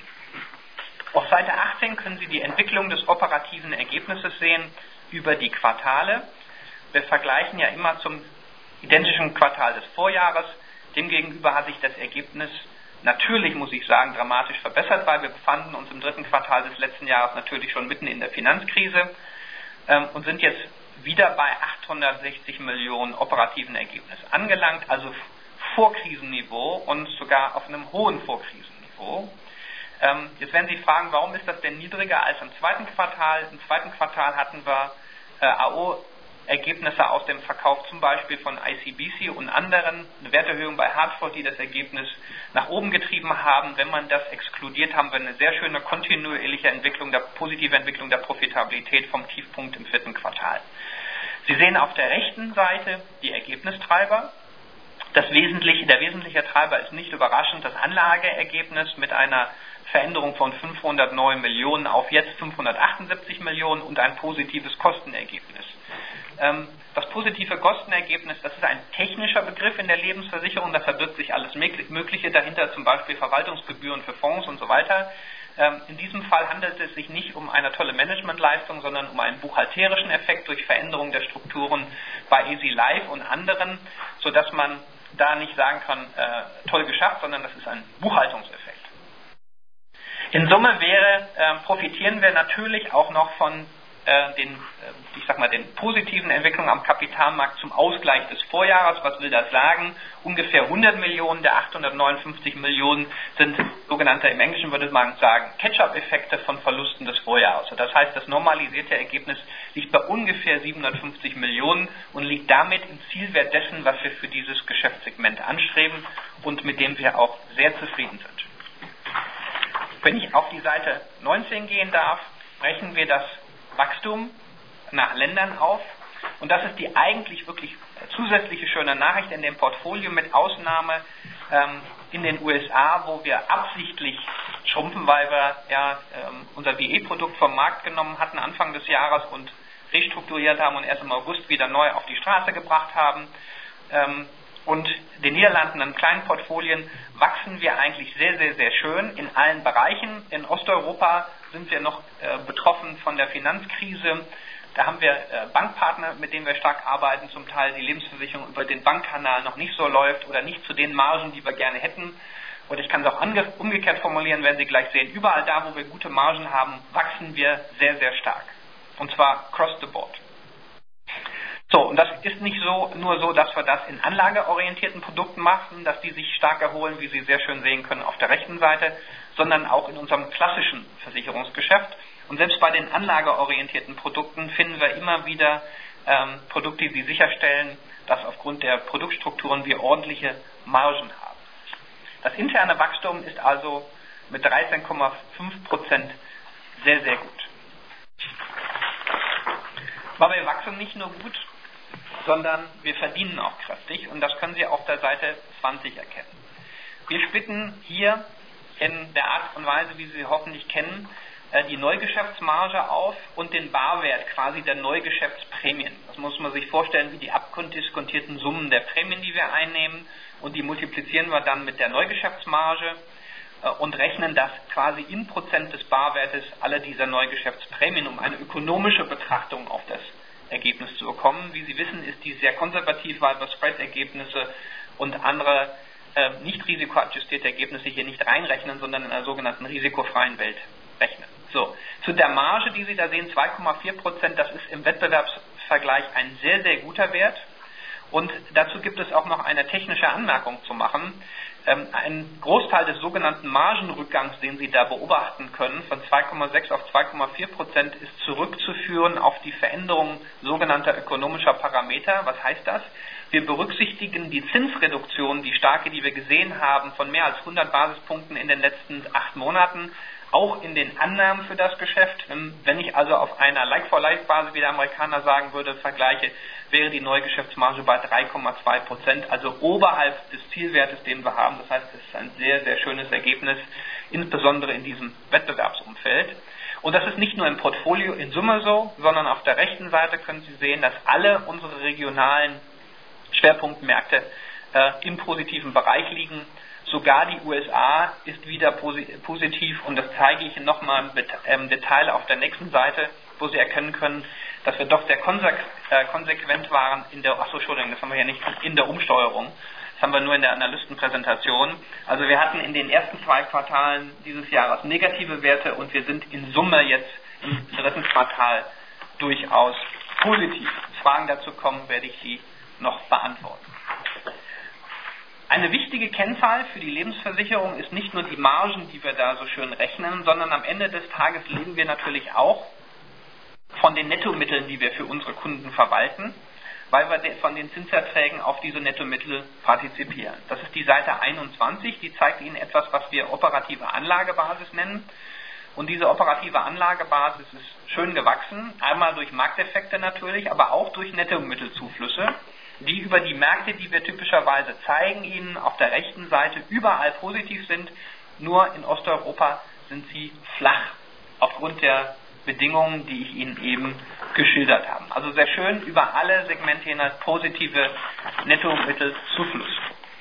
Speaker 3: Auf Seite 18 können Sie die Entwicklung des operativen Ergebnisses sehen über die Quartale. Wir vergleichen ja immer zum identischen Quartal des Vorjahres. Demgegenüber hat sich das Ergebnis natürlich, muss ich sagen, dramatisch verbessert, weil wir befanden uns im dritten Quartal des letzten Jahres natürlich schon mitten in der Finanzkrise und sind jetzt wieder bei 860 Millionen operativen Ergebnis angelangt, also Vorkrisenniveau und sogar auf einem hohen Vorkrisenniveau. Jetzt werden Sie fragen, warum ist das denn niedriger als im zweiten Quartal? Im zweiten Quartal hatten wir AO-Ergebnisse aus dem Verkauf zum Beispiel von ICBC und anderen, eine Werterhöhung bei Hartford, die das Ergebnis nach oben getrieben haben. Wenn man das exkludiert, haben wir eine sehr schöne kontinuierliche positive Entwicklung der Profitabilität vom Tiefpunkt im vierten Quartal. Sie sehen auf der rechten Seite die Ergebnistreiber. Der wesentliche Treiber ist nicht überraschend das Anlageergebnis mit einer Veränderung von 509 Millionen auf jetzt 578 Millionen und ein positives Kostenergebnis. Das positive Kostenergebnis, das ist ein technischer Begriff in der Lebensversicherung, da verbirgt sich alles Mögliche dahinter, zum Beispiel Verwaltungsgebühren für Fonds und so weiter. In diesem Fall handelt es sich nicht um eine tolle Managementleistung, sondern um einen buchhalterischen Effekt durch Veränderung der Strukturen bei Easy Life und anderen, sodass man da nicht sagen kann, toll geschafft, sondern das ist ein Buchhaltungseffekt. In Summe profitieren wir natürlich auch noch von den positiven Entwicklungen am Kapitalmarkt zum Ausgleich des Vorjahres. Was will das sagen? Ungefähr 100 Millionen der 859 Millionen sind sogenannte, im Englischen würde man sagen, Catch-up-Effekte von Verlusten des Vorjahres. Das heißt, das normalisierte Ergebnis liegt bei ungefähr 750 Millionen und liegt damit im Zielwert dessen, was wir für dieses Geschäftssegment anstreben und mit dem wir auch sehr zufrieden sind. Wenn ich auf die Seite 19 gehen darf, brechen wir das Wachstum nach Ländern auf. Und das ist die eigentlich wirklich zusätzliche schöne Nachricht in dem Portfolio, mit Ausnahme in den USA, wo wir absichtlich schrumpfen, weil wir unser WE-Produkt vom Markt genommen hatten Anfang des Jahres und restrukturiert haben und erst im August wieder neu auf die Straße gebracht haben. Und den Niederlanden an kleinen Portfolien wachsen wir eigentlich sehr, sehr, sehr schön in allen Bereichen. In Osteuropa sind wir noch betroffen von der Finanzkrise. Da haben wir Bankpartner, mit denen wir stark arbeiten, zum Teil die Lebensversicherung über den Bankkanal noch nicht so läuft oder nicht zu den Margen, die wir gerne hätten. Und ich kann es auch umgekehrt formulieren, werden Sie gleich sehen. Überall da, wo wir gute Margen haben, wachsen wir sehr, sehr stark. Und zwar across the board. So, und das ist nicht nur so, dass wir das in anlageorientierten Produkten machen, dass die sich stark erholen, wie Sie sehr schön sehen können auf der rechten Seite, sondern auch in unserem klassischen Versicherungsgeschäft. Und selbst bei den anlageorientierten Produkten finden wir immer wieder Produkte, die sicherstellen, dass aufgrund der Produktstrukturen wir ordentliche Margen haben. Das interne Wachstum ist also mit 13,5% sehr, sehr gut. Aber wir wachsen nicht nur gut, sondern wir verdienen auch kräftig und das können Sie auf der Seite 20 erkennen. Wir splitten hier in der Art und Weise, wie Sie hoffentlich kennen, die Neugeschäftsmarge auf und den Barwert quasi der Neugeschäftsprämien. Das muss man sich vorstellen wie die abdiskontierten Summen der Prämien, die wir einnehmen, und die multiplizieren wir dann mit der Neugeschäftsmarge und rechnen das quasi in Prozent des Barwertes aller dieser Neugeschäftsprämien, um eine ökonomische Betrachtung auf das Ergebnis zu bekommen. Wie Sie wissen, ist die sehr konservativ, weil wir Spread-Ergebnisse und andere nicht risikoadjustierte Ergebnisse hier nicht reinrechnen, sondern in einer sogenannten risikofreien Welt rechnen. So, zu der Marge, die Sie da sehen, 2,4%, das ist im Wettbewerbsvergleich ein sehr, sehr guter Wert. Und dazu gibt es auch noch eine technische Anmerkung zu machen. Ein Großteil des sogenannten Margenrückgangs, den Sie da beobachten können, von 2,6 auf 2,4%, ist zurückzuführen auf die Veränderung sogenannter ökonomischer Parameter. Was heißt das? Wir berücksichtigen die Zinsreduktion, die starke, die wir gesehen haben, von mehr als 100 Basispunkten in den letzten 8 Monaten, auch in den Annahmen für das Geschäft. Wenn ich also auf einer Like-for-Like-Basis, wie der Amerikaner sagen würde, vergleiche, wäre die Neugeschäftsmarge bei 3,2%, also oberhalb des Zielwertes, den wir haben. Das heißt, es ist ein sehr, sehr schönes Ergebnis, insbesondere in diesem Wettbewerbsumfeld. Und das ist nicht nur im Portfolio in Summe so, sondern auf der rechten Seite können Sie sehen, dass alle unsere regionalen Schwerpunktmärkte im positiven Bereich liegen. Sogar die USA ist wieder positiv und das zeige ich nochmal im Detail auf der nächsten Seite, wo Sie erkennen können, dass wir doch sehr konsequent waren in der, Entschuldigung, das haben wir ja nicht in der Umsteuerung, das haben wir nur in der Analystenpräsentation. Also wir hatten in den ersten 2 Quartalen dieses Jahres negative Werte und wir sind in Summe jetzt im dritten Quartal durchaus positiv. Wenn Fragen dazu kommen, werde ich sie noch beantworten. Eine wichtige Kennzahl für die Lebensversicherung ist nicht nur die Margen, die wir da so schön rechnen, sondern am Ende des Tages leben wir natürlich auch von den Nettomitteln, die wir für unsere Kunden verwalten, weil wir von den Zinserträgen auf diese Nettomittel partizipieren. Das ist die Seite 21, die zeigt Ihnen etwas, was wir operative Anlagebasis nennen. Und diese operative Anlagebasis ist schön gewachsen, einmal durch Markteffekte natürlich, aber auch durch Nettomittelzuflüsse, die über die Märkte, die wir typischerweise zeigen, Ihnen auf der rechten Seite überall positiv sind, nur in Osteuropa sind sie flach, aufgrund der Bedingungen, die ich Ihnen eben geschildert habe. Also sehr schön, über alle Segmente hinweg positive Nettomittelzuflüsse.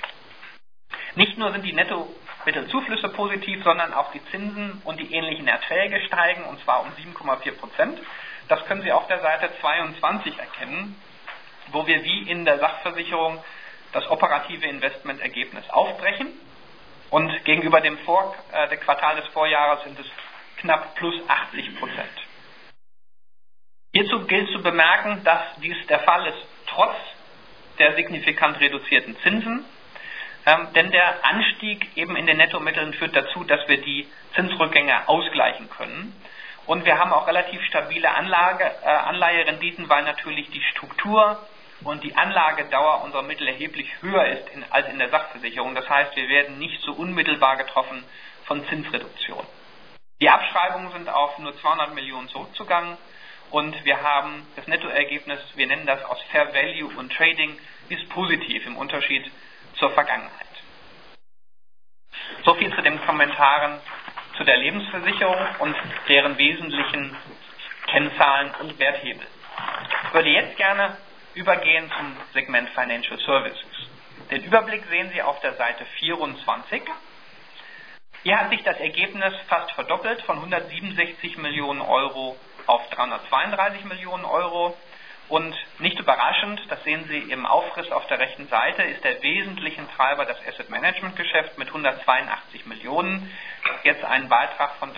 Speaker 3: Nicht nur sind die Nettomittelzuflüsse positiv, sondern auch die Zinsen und die ähnlichen Erträge steigen, und zwar um 7,4%. Das können Sie auf der Seite 22 erkennen, wo wir wie in der Sachversicherung das operative Investmentergebnis aufbrechen. Und gegenüber dem Quartal des Vorjahres sind es knapp plus 80%. Hierzu gilt zu bemerken, dass dies der Fall ist, trotz der signifikant reduzierten Zinsen, denn der Anstieg eben in den Nettomitteln führt dazu, dass wir die Zinsrückgänge ausgleichen können. Und wir haben auch relativ stabile Anleiherenditen, weil natürlich die Struktur und die Anlagedauer unserer Mittel erheblich höher ist als in der Sachversicherung. Das heißt, wir werden nicht so unmittelbar getroffen von Zinsreduktion. Die Abschreibungen sind auf nur 200 Millionen zurückzugangen und wir haben das Nettoergebnis, wir nennen das aus Fair Value und Trading, ist positiv im Unterschied zur Vergangenheit. So viel zu den Kommentaren zu der Lebensversicherung und deren wesentlichen Kennzahlen und Werthebel. Ich würde jetzt gerne übergehen zum Segment Financial Services. Den Überblick sehen Sie auf der Seite 24. Hier hat sich das Ergebnis fast verdoppelt von 167 Millionen Euro auf 332 Millionen Euro. Und nicht überraschend, das sehen Sie im Aufriss auf der rechten Seite, ist der wesentliche Treiber das Asset Management Geschäft mit 182 Millionen, das jetzt einen Beitrag von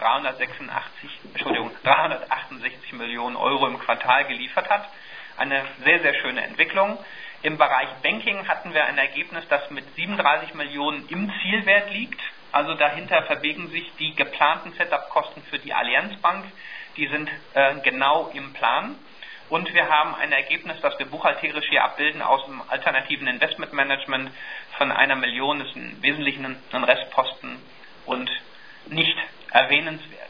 Speaker 3: 368 Millionen Euro im Quartal geliefert hat. Eine sehr, sehr schöne Entwicklung. Im Bereich Banking hatten wir ein Ergebnis, das mit 37 Millionen im Zielwert liegt. Also dahinter verbergen sich die geplanten Setup-Kosten für die Allianz Bank. Die sind genau im Plan. Und wir haben ein Ergebnis, das wir buchhalterisch hier abbilden aus dem alternativen Investmentmanagement von 1 Million. Das ist im Wesentlichen ein Restposten und nicht erwähnenswert.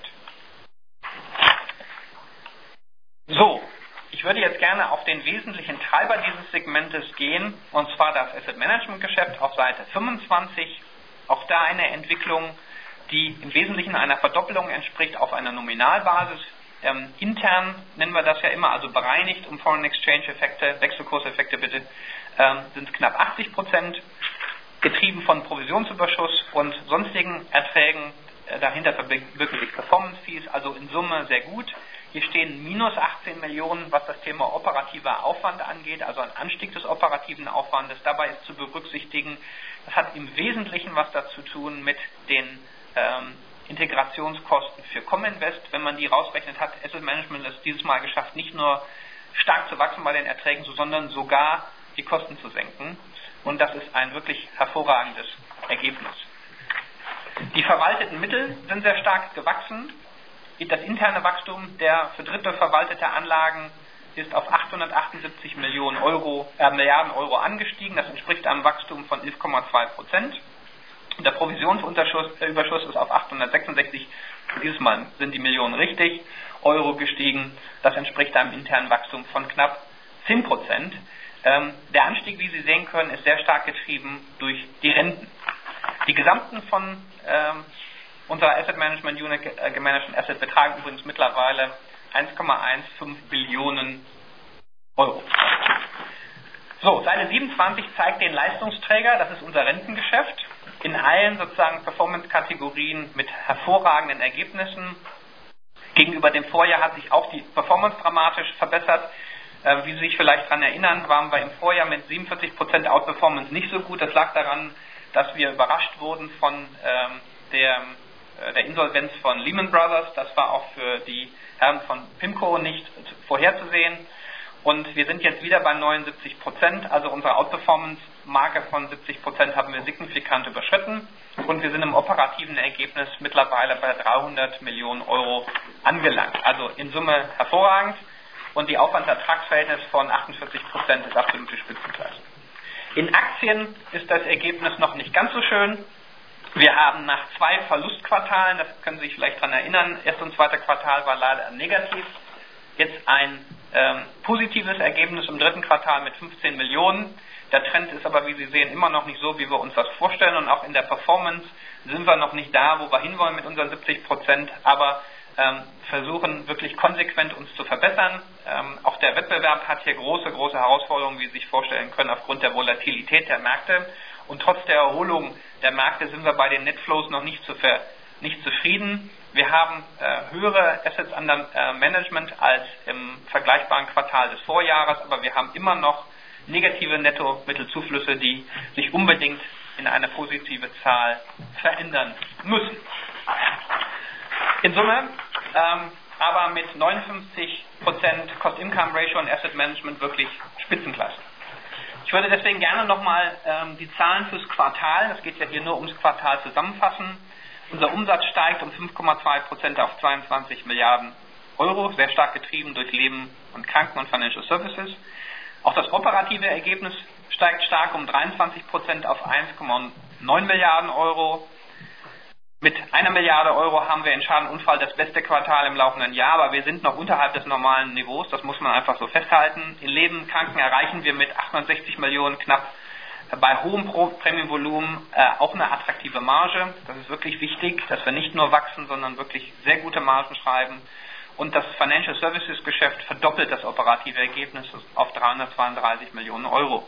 Speaker 3: So, ich würde jetzt gerne auf den wesentlichen Treiber dieses Segmentes gehen, und zwar das Asset Management Geschäft auf Seite 25. Auch da eine Entwicklung, die im Wesentlichen einer Verdoppelung entspricht auf einer Nominalbasis. Intern nennen wir das ja immer, also bereinigt um Foreign Exchange Effekte, Wechselkurseffekte bitte, sind knapp 80%, getrieben von Provisionsüberschuss und sonstigen Erträgen. Dahinter verbirgen sich Performance Fees, also in Summe sehr gut. Hier stehen minus 18 Millionen, was das Thema operativer Aufwand angeht, also ein Anstieg des operativen Aufwandes. Dabei ist zu berücksichtigen, das hat im Wesentlichen was dazu tun mit den Integrationskosten für Cominvest. Wenn man die rausrechnet, hat Asset Management es dieses Mal geschafft, nicht nur stark zu wachsen bei den Erträgen, sondern sogar die Kosten zu senken. Und das ist ein wirklich hervorragendes Ergebnis. Die verwalteten Mittel sind sehr stark gewachsen. Das interne Wachstum der für Dritte verwaltete Anlagen ist auf 878 Milliarden Euro angestiegen. Das entspricht einem Wachstum von 11,2%. Der Provisionsüberschuss ist auf 866, dieses Mal sind die Millionen richtig, Euro gestiegen. Das entspricht einem internen Wachstum von knapp 10%. Der Anstieg, wie Sie sehen können, ist sehr stark getrieben durch die Renten. Die gesamten von unserer Asset Management Unit gemanagten Assets betragen übrigens mittlerweile 1,15 Billionen Euro. So, Seite 27 zeigt den Leistungsträger, das ist unser Rentengeschäft, in allen sozusagen Performance-Kategorien mit hervorragenden Ergebnissen. Gegenüber dem Vorjahr hat sich auch die Performance dramatisch verbessert. Wie Sie sich vielleicht daran erinnern, waren wir im Vorjahr mit 47% Outperformance nicht so gut. Das lag daran, dass wir überrascht wurden von der Insolvenz von Lehman Brothers. Das war auch für die Herren von PIMCO nicht vorherzusehen. Und wir sind jetzt wieder bei 79%, also unsere Outperformance-Marke von 70% haben wir signifikant überschritten. Und wir sind im operativen Ergebnis mittlerweile bei 300 Millionen Euro angelangt. Also in Summe hervorragend. Und die Aufwandsertragsverhältnis von 48% ist absolute Spitzenklasse. In Aktien ist das Ergebnis noch nicht ganz so schön. Wir haben nach 2 Verlustquartalen, das können Sie sich vielleicht daran erinnern, erste und zweite Quartal war leider negativ, jetzt ein positives Ergebnis im dritten Quartal mit 15 Millionen. Der Trend ist aber, wie Sie sehen, immer noch nicht so, wie wir uns das vorstellen. Und auch in der Performance sind wir noch nicht da, wo wir hinwollen mit unseren 70%, aber versuchen wirklich konsequent uns zu verbessern. Auch der Wettbewerb hat hier große Herausforderungen, wie Sie sich vorstellen können, aufgrund der Volatilität der Märkte. Und trotz der Erholung der Märkte sind wir bei den Netflows noch nicht zufrieden. Wir haben höhere Assets under Management als im vergleichbaren Quartal des Vorjahres, aber wir haben immer noch negative Netto-Mittelzuflüsse, die sich unbedingt in eine positive Zahl verändern müssen. In Summe aber mit 59% Cost-Income-Ratio und Asset Management wirklich Spitzenklasse. Ich würde deswegen gerne nochmal die Zahlen fürs Quartal, das geht ja hier nur ums Quartal, zusammenfassen. Unser Umsatz steigt um 5,2% auf 22 Milliarden Euro, sehr stark getrieben durch Leben und Kranken und Financial Services. Auch das operative Ergebnis steigt stark um 23% auf 1,9 Milliarden Euro. Mit 1 Milliarde Euro haben wir in Schaden und Unfall das beste Quartal im laufenden Jahr, aber wir sind noch unterhalb des normalen Niveaus, das muss man einfach so festhalten. In Leben und Kranken erreichen wir mit 860 Millionen knapp bei hohem Prämienvolumen auch eine attraktive Marge. Das ist wirklich wichtig, dass wir nicht nur wachsen, sondern wirklich sehr gute Margen schreiben. Und das Financial Services Geschäft verdoppelt das operative Ergebnis auf 332 Millionen Euro.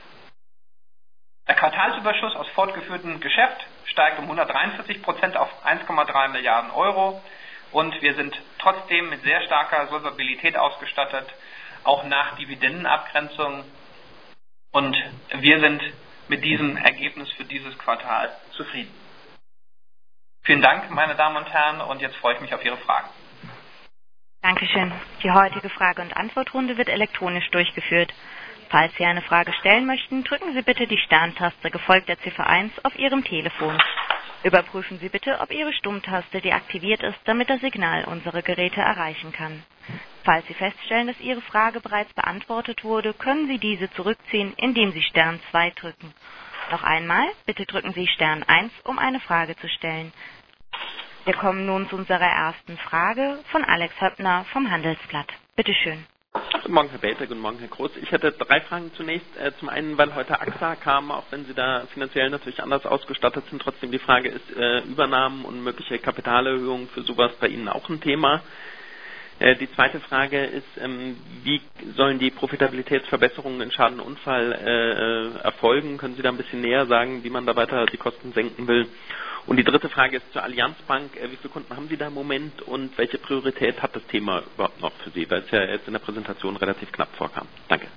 Speaker 3: Der Quartalsüberschuss aus fortgeführtem Geschäft steigt um 143% auf 1,3 Milliarden Euro. Und wir sind trotzdem mit sehr starker Solvabilität ausgestattet, auch nach Dividendenabgrenzung. Und wir sind mit diesem Ergebnis für dieses Quartal zufrieden. Vielen Dank, meine Damen und Herren, und jetzt freue ich mich auf Ihre Fragen.
Speaker 1: Dankeschön. Die heutige Frage- und Antwortrunde wird elektronisch durchgeführt. Falls Sie eine Frage stellen möchten, drücken Sie bitte die Sterntaste, gefolgt der Ziffer 1 auf Ihrem Telefon. Überprüfen Sie bitte, ob Ihre Stummtaste deaktiviert ist, damit das Signal unsere Geräte erreichen kann. Falls Sie feststellen, dass Ihre Frage bereits beantwortet wurde, können Sie diese zurückziehen, indem Sie Stern 2 drücken. Noch einmal, bitte drücken Sie Stern 1, um eine Frage zu stellen. Wir kommen nun zu unserer ersten Frage von Alex Höppner vom Handelsblatt. Bitte schön.
Speaker 4: Guten Morgen, Herr Belter, guten Morgen, Herr Groß. Ich hätte 3 Fragen zunächst. Zum einen, weil heute AXA kam, auch wenn Sie da finanziell natürlich anders ausgestattet sind, trotzdem die Frage ist, Übernahmen und mögliche Kapitalerhöhungen für sowas bei Ihnen auch ein Thema? Die zweite Frage ist, wie sollen die Profitabilitätsverbesserungen in Schaden und Unfall erfolgen? Können Sie da ein bisschen näher sagen, wie man da weiter die Kosten senken will? Und die dritte Frage ist zur Allianzbank. Wie viele Kunden haben Sie da im Moment und welche Priorität hat das Thema überhaupt noch für Sie, weil es ja jetzt in der Präsentation relativ knapp vorkam? Danke.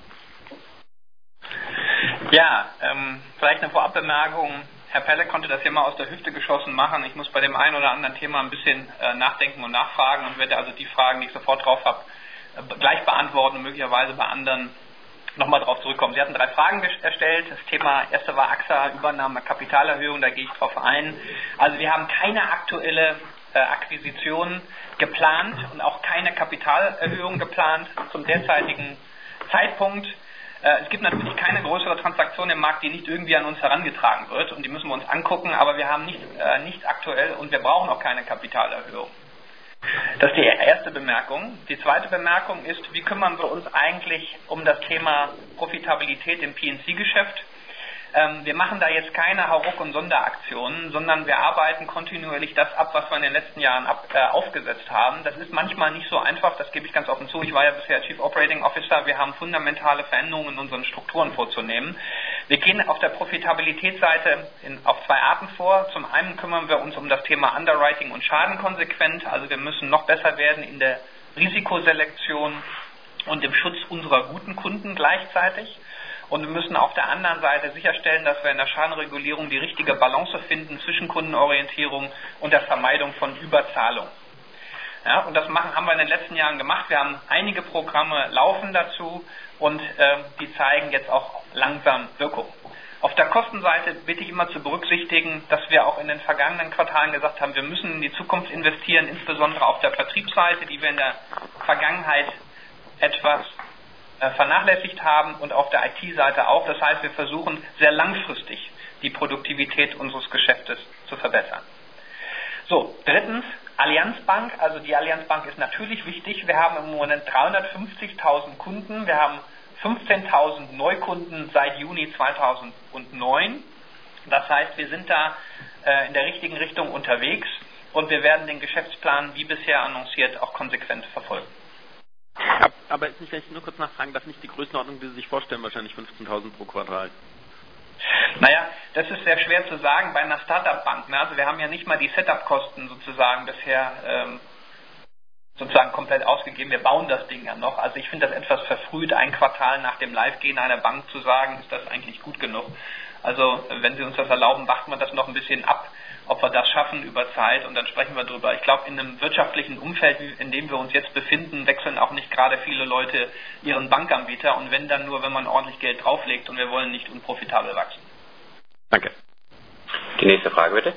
Speaker 3: Ja, vielleicht eine Vorabbemerkung. Herr Pelle konnte das hier mal aus der Hüfte geschossen machen. Ich muss bei dem einen oder anderen Thema ein bisschen nachdenken und nachfragen und werde also die Fragen, die ich sofort drauf habe, gleich beantworten und möglicherweise bei anderen nochmal drauf zurückkommen. Sie hatten 3 Fragen erstellt. Das Thema erste war AXA, Übernahme, Kapitalerhöhung, da gehe ich drauf ein. Also wir haben keine aktuelle Akquisition geplant und auch keine Kapitalerhöhung geplant zum derzeitigen Zeitpunkt. Es gibt natürlich keine größere Transaktion im Markt, die nicht irgendwie an uns herangetragen wird, und die müssen wir uns angucken, aber wir haben nichts aktuell und wir brauchen auch keine Kapitalerhöhung. Das ist die erste Bemerkung. Die zweite Bemerkung ist, wie kümmern wir uns eigentlich um das Thema Profitabilität im P&C-Geschäft? Wir machen da jetzt keine Hauruck- und Sonderaktionen, sondern wir arbeiten kontinuierlich das ab, was wir in den letzten Jahren aufgesetzt haben. Das ist manchmal nicht so einfach, das gebe ich ganz offen zu. Ich war ja bisher Chief Operating Officer. Wir haben fundamentale Veränderungen in unseren Strukturen vorzunehmen. Wir gehen auf der Profitabilitätsseite auf zwei Arten vor. Zum einen kümmern wir uns um das Thema Underwriting und Schadenkonsequenz. Also wir müssen noch besser werden in der Risikoselektion und im Schutz unserer guten Kunden gleichzeitig. Und wir müssen auf der anderen Seite sicherstellen, dass wir in der Schadenregulierung die richtige Balance finden zwischen Kundenorientierung und der Vermeidung von Überzahlung. Ja, und das haben wir in den letzten Jahren gemacht. Wir haben einige Programme laufen dazu und die zeigen jetzt auch langsam Wirkung. Auf der Kostenseite bitte ich immer zu berücksichtigen, dass wir auch in den vergangenen Quartalen gesagt haben, wir müssen in die Zukunft investieren, insbesondere auf der Vertriebsseite, die wir in der Vergangenheit etwas vernachlässigt haben, und auf der IT-Seite auch. Das heißt, wir versuchen sehr langfristig die Produktivität unseres Geschäftes zu verbessern. So, drittens, Allianzbank. Also die Allianzbank ist natürlich wichtig. Wir haben im Moment 350.000 Kunden. Wir haben 15.000 Neukunden seit Juni 2009. Das heißt, wir sind da in der richtigen Richtung unterwegs und wir werden den Geschäftsplan, wie bisher annonciert, auch konsequent verfolgen.
Speaker 4: Aber ist nicht, wenn ich nur kurz nachfragen darf, nicht die Größenordnung, die Sie sich vorstellen, wahrscheinlich 15.000 pro Quartal?
Speaker 3: Naja, das ist sehr schwer zu sagen bei einer Startup-Bank. Also wir haben ja nicht mal die Setup-Kosten sozusagen bisher komplett ausgegeben. Wir bauen das Ding ja noch. Also ich finde das etwas verfrüht, ein Quartal nach dem Live-Gehen einer Bank zu sagen, ist das eigentlich gut genug. Also wenn Sie uns das erlauben, warten wir das noch ein bisschen ab, ob wir das schaffen über Zeit, und dann sprechen wir drüber. Ich glaube, in einem wirtschaftlichen Umfeld, in dem wir uns jetzt befinden, wechseln auch nicht gerade viele Leute ihren Bankanbieter, und wenn dann nur, wenn man ordentlich Geld drauflegt, und wir wollen nicht unprofitabel wachsen.
Speaker 2: Danke. Die nächste Frage bitte.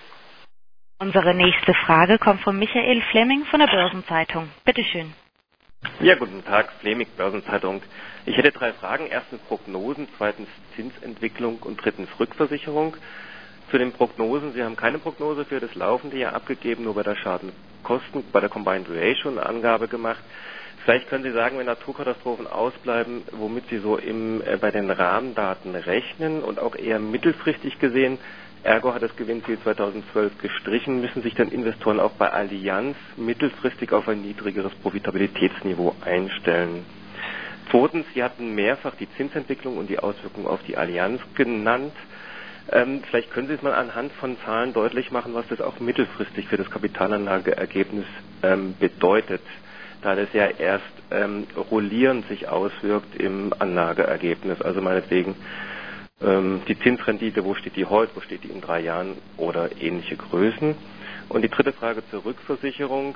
Speaker 1: Unsere nächste Frage kommt von Michael Flemming von der Börsenzeitung. Bitte schön.
Speaker 5: Ja, guten Tag, Flemming, Börsenzeitung. Ich hätte 3 Fragen. Erstens Prognosen, zweitens Zinsentwicklung und drittens Rückversicherung. Zu den Prognosen, Sie haben keine Prognose für das laufende Jahr abgegeben, nur bei der Schadenkosten, bei der Combined Ratio eine Angabe gemacht. Vielleicht können Sie sagen, wenn Naturkatastrophen ausbleiben, womit Sie so bei den Rahmendaten rechnen, und auch eher mittelfristig gesehen. Ergo hat das Gewinnziel 2012 gestrichen. Müssen sich dann Investoren auch bei Allianz mittelfristig auf ein niedrigeres Profitabilitätsniveau einstellen? Zweitens, Sie hatten mehrfach die Zinsentwicklung und die Auswirkungen auf die Allianz genannt. Vielleicht können Sie es mal anhand von Zahlen deutlich machen, was das auch mittelfristig für das Kapitalanlageergebnis bedeutet, da das ja erst rollierend sich auswirkt im Anlageergebnis. Also meinetwegen die Zinsrendite, wo steht die heute, wo steht die in 3 Jahren oder ähnliche Größen. Und die dritte Frage zur Rückversicherung.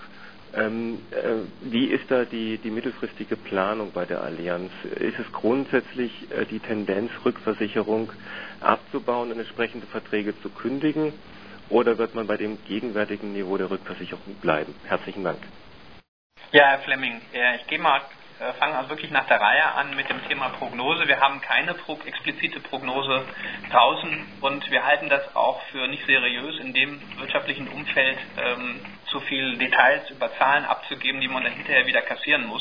Speaker 5: Wie ist da die mittelfristige Planung bei der Allianz? Ist es grundsätzlich die Tendenz, Rückversicherung abzubauen und entsprechende Verträge zu kündigen, oder wird man bei dem gegenwärtigen Niveau der Rückversicherung bleiben? Herzlichen Dank.
Speaker 3: Ja, Herr Flemming, ich fange also wirklich nach der Reihe an mit dem Thema Prognose. Wir haben keine explizite Prognose draußen, und wir halten das auch für nicht seriös, in dem wirtschaftlichen Umfeld zu viel Details über Zahlen abzugeben, die man dann hinterher wieder kassieren muss.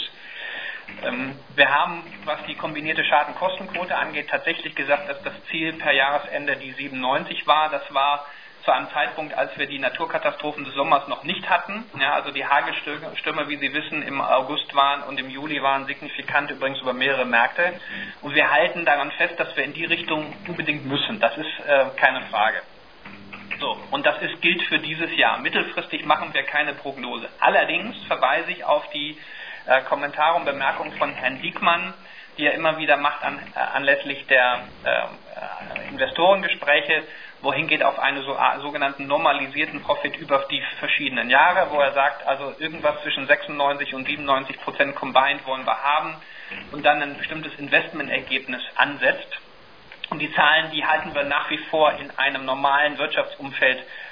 Speaker 3: Wir haben, was die kombinierte Schadenkostenquote angeht, tatsächlich gesagt, dass das Ziel per Jahresende die 97 war. Das war zu einem Zeitpunkt, als wir die Naturkatastrophen des Sommers noch nicht hatten. Ja, also die Hagelstürme, wie Sie wissen, im August waren und im Juli waren signifikant, übrigens über mehrere Märkte. Und wir halten daran fest, dass wir in die Richtung unbedingt müssen. Das ist keine Frage. So, und das gilt für dieses Jahr. Mittelfristig machen wir keine Prognose. Allerdings verweise ich auf die Kommentare und Bemerkungen von Herrn Diekmann, die er immer wieder macht anlässlich der Investorengespräche, wohin geht auf einen sogenannten normalisierten Profit über die verschiedenen Jahre, wo er sagt, also irgendwas zwischen 96 und 97% combined wollen wir haben, und dann ein bestimmtes Investmentergebnis ansetzt. Und die Zahlen, die halten wir nach wie vor in einem normalen Wirtschaftsumfeld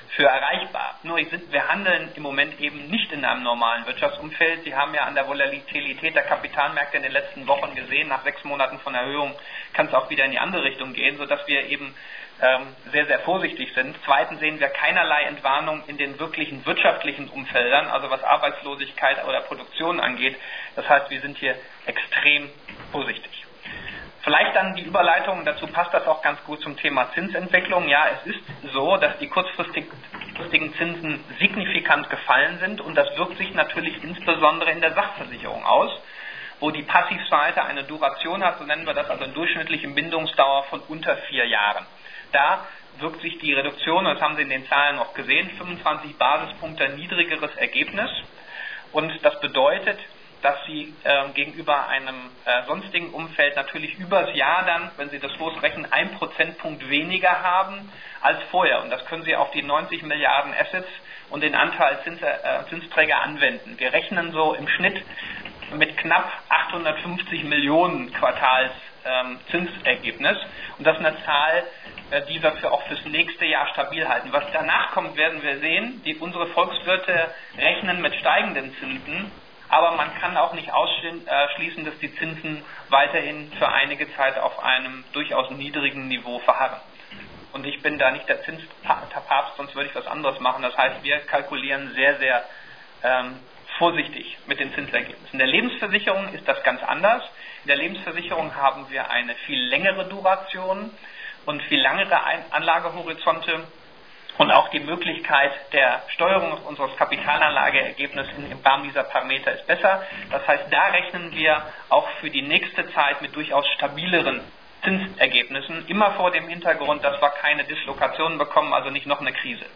Speaker 3: für erreichbar. Nur wir handeln im Moment eben nicht in einem normalen Wirtschaftsumfeld. Sie haben ja an der Volatilität der Kapitalmärkte in den letzten Wochen gesehen, nach 6 Monaten von Erhöhung kann es auch wieder in die andere Richtung gehen, sodass wir eben sehr, sehr vorsichtig sind. Zweitens sehen wir keinerlei Entwarnung in den wirklichen wirtschaftlichen Umfeldern, also was Arbeitslosigkeit oder Produktion angeht. Das heißt, wir sind hier extrem vorsichtig. Vielleicht dann die Überleitung, dazu passt das auch ganz gut zum Thema Zinsentwicklung. Ja, es ist so, dass die kurzfristigen Zinsen signifikant gefallen sind und das wirkt sich natürlich insbesondere in der Sachversicherung aus, wo die Passivseite eine Duration hat, so nennen wir das, also eine durchschnittliche Bindungsdauer von unter 4 Jahren. Da wirkt sich die Reduktion, das haben Sie in den Zahlen noch gesehen, 25 Basispunkte niedrigeres Ergebnis und das bedeutet, dass Sie gegenüber einem sonstigen Umfeld natürlich übers Jahr dann, wenn Sie das losrechnen, 1 Prozentpunkt weniger haben als vorher. Und das können Sie auf die 90 Milliarden Assets und den Anteil Zinsträger anwenden. Wir rechnen so im Schnitt mit knapp 850 Millionen Quartals Zinsergebnis. Und das ist eine Zahl, die wir auch fürs nächste Jahr stabil halten. Was danach kommt, werden wir sehen. Unsere Volkswirte rechnen mit steigenden Zinsen. Aber man kann auch nicht ausschließen, dass die Zinsen weiterhin für einige Zeit auf einem durchaus niedrigen Niveau verharren. Und ich bin da nicht der Zinspapst, sonst würde ich was anderes machen. Das heißt, wir kalkulieren sehr, sehr vorsichtig mit den Zinsergebnissen. In der Lebensversicherung ist das ganz anders. In der Lebensversicherung haben wir eine viel längere Duration und viel langere Anlagehorizonte. Und auch die Möglichkeit der Steuerung unseres Kapitalanlageergebnisses im Rahmen dieser Parameter ist besser. Das heißt, da rechnen wir auch für die nächste Zeit mit durchaus stabileren Zinsergebnissen, immer vor dem Hintergrund, dass wir keine Dislokationen bekommen, also nicht noch eine Krise.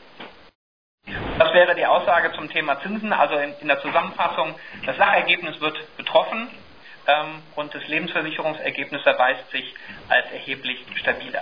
Speaker 3: Das wäre die Aussage zum Thema Zinsen. Also in der Zusammenfassung, das Sachergebnis wird betroffen und das Lebensversicherungsergebnis erweist sich als erheblich stabiler.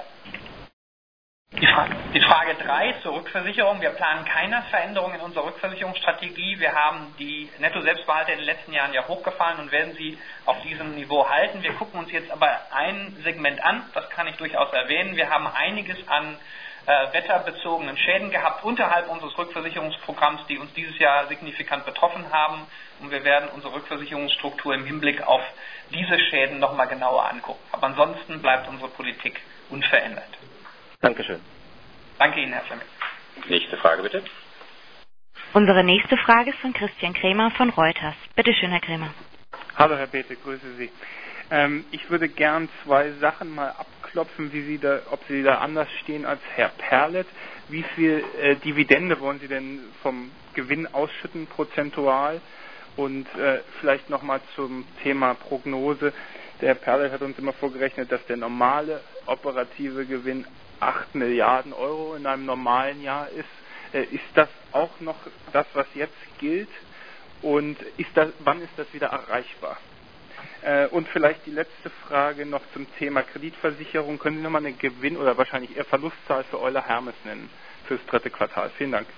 Speaker 3: Die Frage 3 zur Rückversicherung. Wir planen keine Veränderung in unserer Rückversicherungsstrategie. Wir haben die Netto-Selbstbehalte in den letzten Jahren ja hochgefahren und werden sie auf diesem Niveau halten. Wir gucken uns jetzt aber ein Segment an, das kann ich durchaus erwähnen. Wir haben einiges an wetterbezogenen Schäden gehabt unterhalb unseres Rückversicherungsprogramms, die uns dieses Jahr signifikant betroffen haben. Und wir werden unsere Rückversicherungsstruktur im Hinblick auf diese Schäden nochmal genauer angucken. Aber ansonsten bleibt unsere Politik unverändert.
Speaker 5: Dankeschön.
Speaker 3: Danke Ihnen, Herr Fleming.
Speaker 2: Nächste Frage bitte.
Speaker 1: Unsere nächste Frage ist von Christian Krämer von Reuters. Bitte schön, Herr Krämer.
Speaker 6: Hallo, Herr Bethke, grüße Sie. Ich würde gern 2 Sachen mal abklopfen, ob Sie da anders stehen als Herr Perlet. Wie viel Dividende wollen Sie denn vom Gewinn ausschütten prozentual? Und vielleicht nochmal zum Thema Prognose. Der Herr Perlet hat uns immer vorgerechnet, dass der normale operative Gewinn 8 Milliarden Euro in einem normalen Jahr ist. Ist das auch noch das, was jetzt gilt? Und wann ist das wieder erreichbar? Und vielleicht die letzte Frage noch zum Thema Kreditversicherung. Können Sie nochmal eine Gewinn- oder wahrscheinlich eher Verlustzahl für Euler Hermes nennen fürs 3. Quartal? Vielen Dank.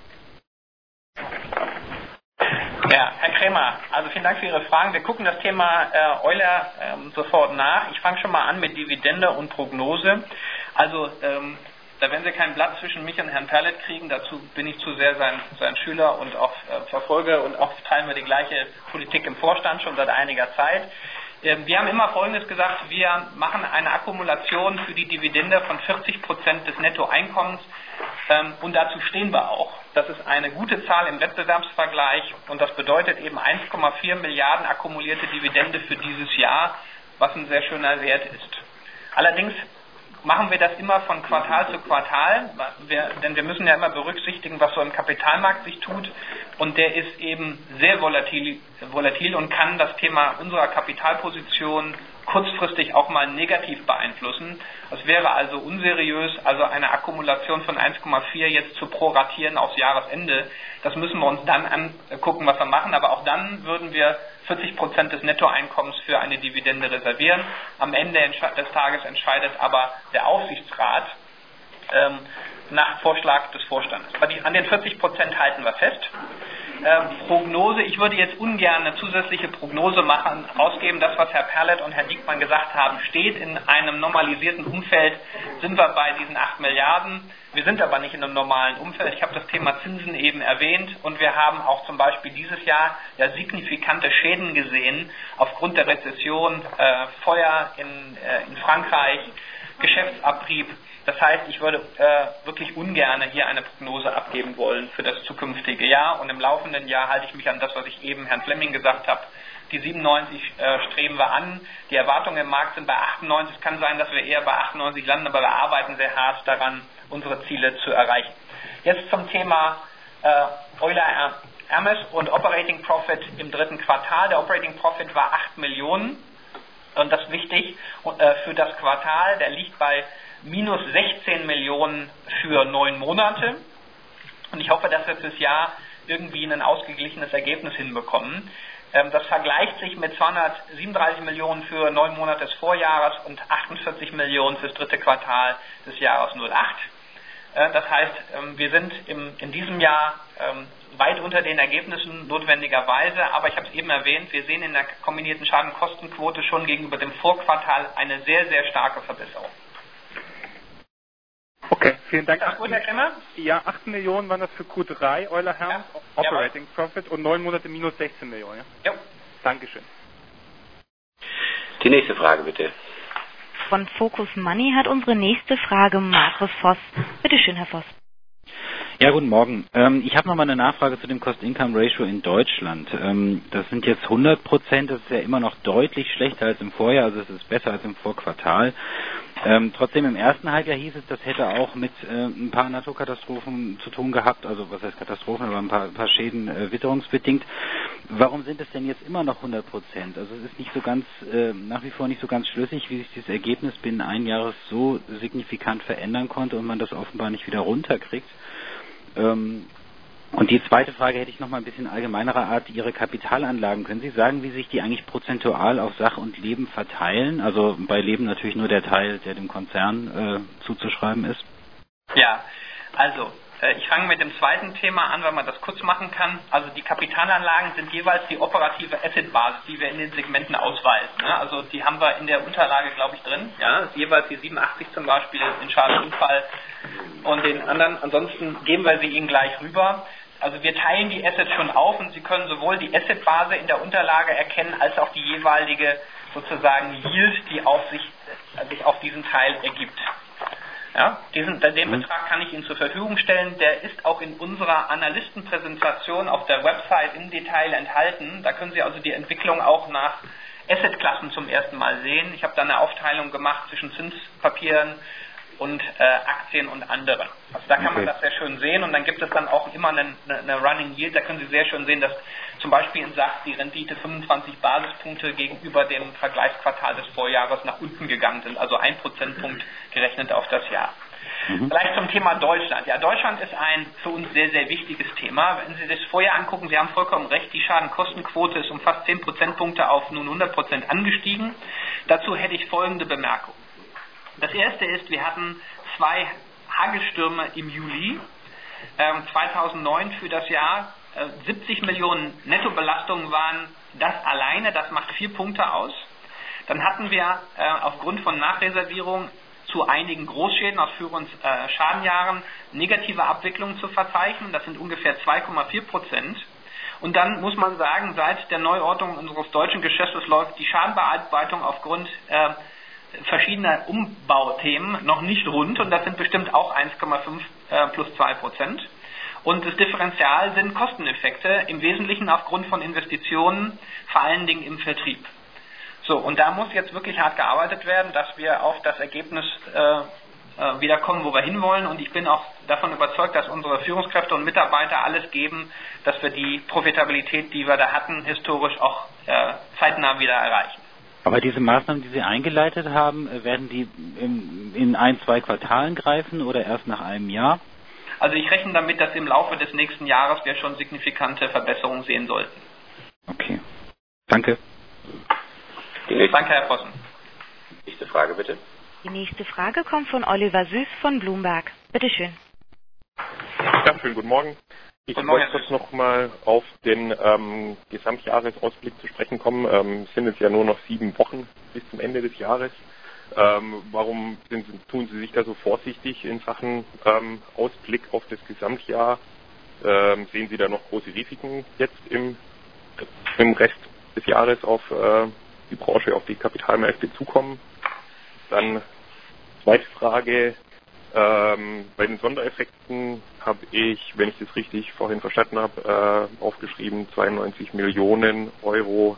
Speaker 3: Ja, Herr Krämer, also vielen Dank für Ihre Fragen. Wir gucken das Thema Euler sofort nach. Ich fange schon mal an mit Dividende und Prognose. Also da werden Sie kein Blatt zwischen mich und Herrn Perlet kriegen. Dazu bin ich zu sehr sein Schüler und auch verfolge und auch teilen wir die gleiche Politik im Vorstand schon seit einiger Zeit. Wir haben immer Folgendes gesagt, wir machen eine Akkumulation für die Dividende von 40% des Nettoeinkommens und dazu stehen wir auch. Das ist eine gute Zahl im Wettbewerbsvergleich und das bedeutet eben 1,4 Milliarden akkumulierte Dividende für dieses Jahr, was ein sehr schöner Wert ist. Allerdings machen wir das immer von Quartal zu Quartal, denn wir müssen ja immer berücksichtigen, was so im Kapitalmarkt sich tut und der ist eben sehr volatil und kann das Thema unserer Kapitalposition kurzfristig auch mal negativ beeinflussen. Es wäre also unseriös, also eine Akkumulation von 1,4 jetzt zu proratieren aufs Jahresende. Das müssen wir uns dann angucken, was wir machen, aber auch dann würden wir 40% des Nettoeinkommens für eine Dividende reservieren. Am Ende des Tages entscheidet aber der Aufsichtsrat nach Vorschlag des Vorstandes. Aber an den 40% halten wir fest. Prognose, ich würde jetzt ungern eine zusätzliche Prognose rausgeben. Das, was Herr Perlet und Herr Diekmann gesagt haben, steht. In einem normalisierten Umfeld sind wir bei diesen 8 Milliarden. Wir sind aber nicht in einem normalen Umfeld. Ich habe das Thema Zinsen eben erwähnt und wir haben auch zum Beispiel dieses Jahr ja signifikante Schäden gesehen aufgrund der Rezession, Feuer in Frankreich, Geschäftsabrieb. Das heißt, ich würde wirklich ungern hier eine Prognose abgeben wollen für das zukünftige Jahr. Und im laufenden Jahr halte ich mich an das, was ich eben Herrn Flemming gesagt habe. Die 97 streben wir an. Die Erwartungen im Markt sind bei 98. Es kann sein, dass wir eher bei 98 landen, aber wir arbeiten sehr hart daran, unsere Ziele zu erreichen. Jetzt zum Thema Euler Hermes und Operating Profit im dritten Quartal. Der Operating Profit war 8 Millionen. Und das ist wichtig für das Quartal. Der liegt bei minus 16 Millionen für 9 Monate. Und ich hoffe, dass wir fürs Jahr irgendwie ein ausgeglichenes Ergebnis hinbekommen. Das vergleicht sich mit 237 Millionen für 9 Monate des Vorjahres und 48 Millionen fürs dritte Quartal des Jahres 08. Das heißt, wir sind in diesem Jahr weit unter den Ergebnissen notwendigerweise, aber ich habe es eben erwähnt, wir sehen in der kombinierten Schadenkostenquote schon gegenüber dem Vorquartal eine sehr, sehr starke Verbesserung.
Speaker 6: Okay, vielen Dank.
Speaker 3: Ach gut, Herr Klemmer?
Speaker 6: Ja, 8 Millionen waren das für Q3, Euler Hermes, ja. Operating Profit und 9 Monate minus 16 Millionen. Ja? Ja. Dankeschön.
Speaker 2: Die nächste Frage bitte.
Speaker 1: Von Focus Money hat unsere nächste Frage Markus Voss. Bitte schön, Herr Voss.
Speaker 7: Ja, guten Morgen. Ich habe nochmal eine Nachfrage zu dem Cost-Income-Ratio in Deutschland. Das sind jetzt 100%, das ist ja immer noch deutlich schlechter als im Vorjahr, also es ist besser als im Vorquartal. Trotzdem im ersten Halbjahr hieß es, das hätte auch mit ein paar Naturkatastrophen zu tun gehabt, also was heißt Katastrophen, aber ein paar Schäden witterungsbedingt. Warum sind es denn jetzt immer noch 100%? Also es ist nicht so ganz, nach wie vor nicht so ganz schlüssig, wie sich dieses Ergebnis binnen ein Jahres so signifikant verändern konnte und man das offenbar nicht wieder runterkriegt. Und die zweite Frage hätte ich noch mal ein bisschen allgemeinerer Art. Ihre Kapitalanlagen, können Sie sagen, wie sich die eigentlich prozentual auf Sach und Leben verteilen? Also bei Leben natürlich nur der Teil, der dem Konzern zuzuschreiben ist.
Speaker 3: Ja, also ich fange mit dem zweiten Thema an, weil man das kurz machen kann. Also die Kapitalanlagen sind jeweils die operative Assetbasis, die wir in den Segmenten ausweisen. Ne? Also die haben wir in der Unterlage, glaube ich, drin. Ja, das ist jeweils die 87 zum Beispiel in Schadenunfall und den anderen. Ansonsten geben wir sie Ihnen gleich rüber. Also wir teilen die Assets schon auf und Sie können sowohl die Assetbase in der Unterlage erkennen, als auch die jeweilige sozusagen Yield, die sich auf diesen Teil ergibt. Ja, den Betrag kann ich Ihnen zur Verfügung stellen. Der ist auch in unserer Analystenpräsentation auf der Website im Detail enthalten. Da können Sie also die Entwicklung auch nach Assetklassen zum ersten Mal sehen. Ich habe da eine Aufteilung gemacht zwischen Zinspapieren und Aktien und anderen. Also da kann man das sehr schön sehen und dann gibt es dann auch immer eine Running Yield. Da können Sie sehr schön sehen, dass zum Beispiel in Sachs die Rendite 25 Basispunkte gegenüber dem Vergleichsquartal des Vorjahres nach unten gegangen sind, also 1 Prozentpunkt gerechnet auf das Jahr. Vielleicht zum Thema Deutschland. Ja, Deutschland ist ein für uns sehr, sehr wichtiges Thema. Wenn Sie das vorher angucken, Sie haben vollkommen recht, die Schadenkostenquote ist um fast 10 Prozentpunkte auf nun 100% angestiegen. Dazu hätte ich folgende Bemerkung. Das erste ist, wir hatten 2 Hagelstürme im Juli 2009 für das Jahr. 70 Millionen Nettobelastungen waren das alleine, das macht 4 Punkte aus. Dann hatten wir aufgrund von Nachreservierung zu einigen Großschäden aus Schadenjahren negative Abwicklungen zu verzeichnen. Das sind ungefähr 2,4%. Und dann muss man sagen, seit der Neuordnung unseres deutschen Geschäftes läuft die Schadenbearbeitung aufgrund verschiedener Umbauthemen noch nicht rund und das sind bestimmt auch 1,5 plus 2%. Und das Differential sind Kosteneffekte, im Wesentlichen aufgrund von Investitionen, vor allen Dingen im Vertrieb. So, und da muss jetzt wirklich hart gearbeitet werden, dass wir auf das Ergebnis wieder kommen, wo wir hinwollen. Und ich bin auch davon überzeugt, dass unsere Führungskräfte und Mitarbeiter alles geben, dass wir die Profitabilität, die wir da hatten, historisch auch zeitnah wieder erreichen.
Speaker 7: Aber diese Maßnahmen, die Sie eingeleitet haben, werden die in 1-2 Quartalen greifen oder erst nach einem Jahr?
Speaker 3: Also ich rechne damit, dass im Laufe des nächsten Jahres wir schon signifikante Verbesserungen sehen sollten.
Speaker 7: Okay. Danke.
Speaker 3: Danke, Herr Vossen.
Speaker 2: Nächste Frage bitte.
Speaker 1: Die nächste Frage kommt von Oliver Süß von Bloomberg. Bitte schön.
Speaker 8: Ja, schönen guten Morgen. Ich wollte kurz noch mal auf den Gesamtjahresausblick zu sprechen kommen. Es sind jetzt ja nur noch 7 Wochen bis zum Ende des Jahres. Warum tun Sie sich da so vorsichtig in Sachen Ausblick auf das Gesamtjahr? Sehen Sie da noch große Risiken jetzt im Rest des Jahres auf die Branche, auf die Kapitalmärkte zukommen? Dann zweite Frage. Bei den Sondereffekten habe ich, wenn ich das richtig vorhin verstanden habe, aufgeschrieben, 92 Millionen Euro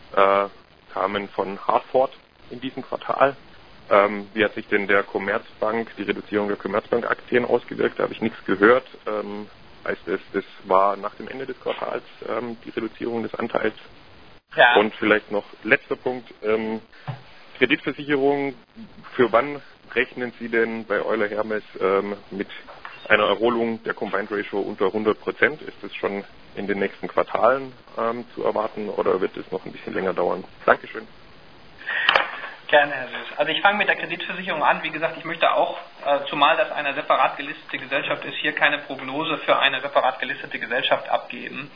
Speaker 8: kamen von Hartford in diesem Quartal. Wie hat sich denn die Reduzierung der Commerzbank-Aktien ausgewirkt? Da habe ich nichts gehört. Heißt es, das war nach dem Ende des Quartals die Reduzierung des Anteils? Ja. Und vielleicht noch letzter Punkt. Kreditversicherung, für wann rechnen Sie denn bei Euler Hermes mit einer Erholung der Combined Ratio unter 100%? Ist das schon in den nächsten Quartalen zu erwarten oder wird es noch ein bisschen länger dauern? Dankeschön.
Speaker 3: Gerne, Herr Süß. Also ich fange mit der Kreditversicherung an. Wie gesagt, ich möchte auch, zumal das eine separat gelistete Gesellschaft ist, hier keine Prognose für eine separat gelistete Gesellschaft abgeben.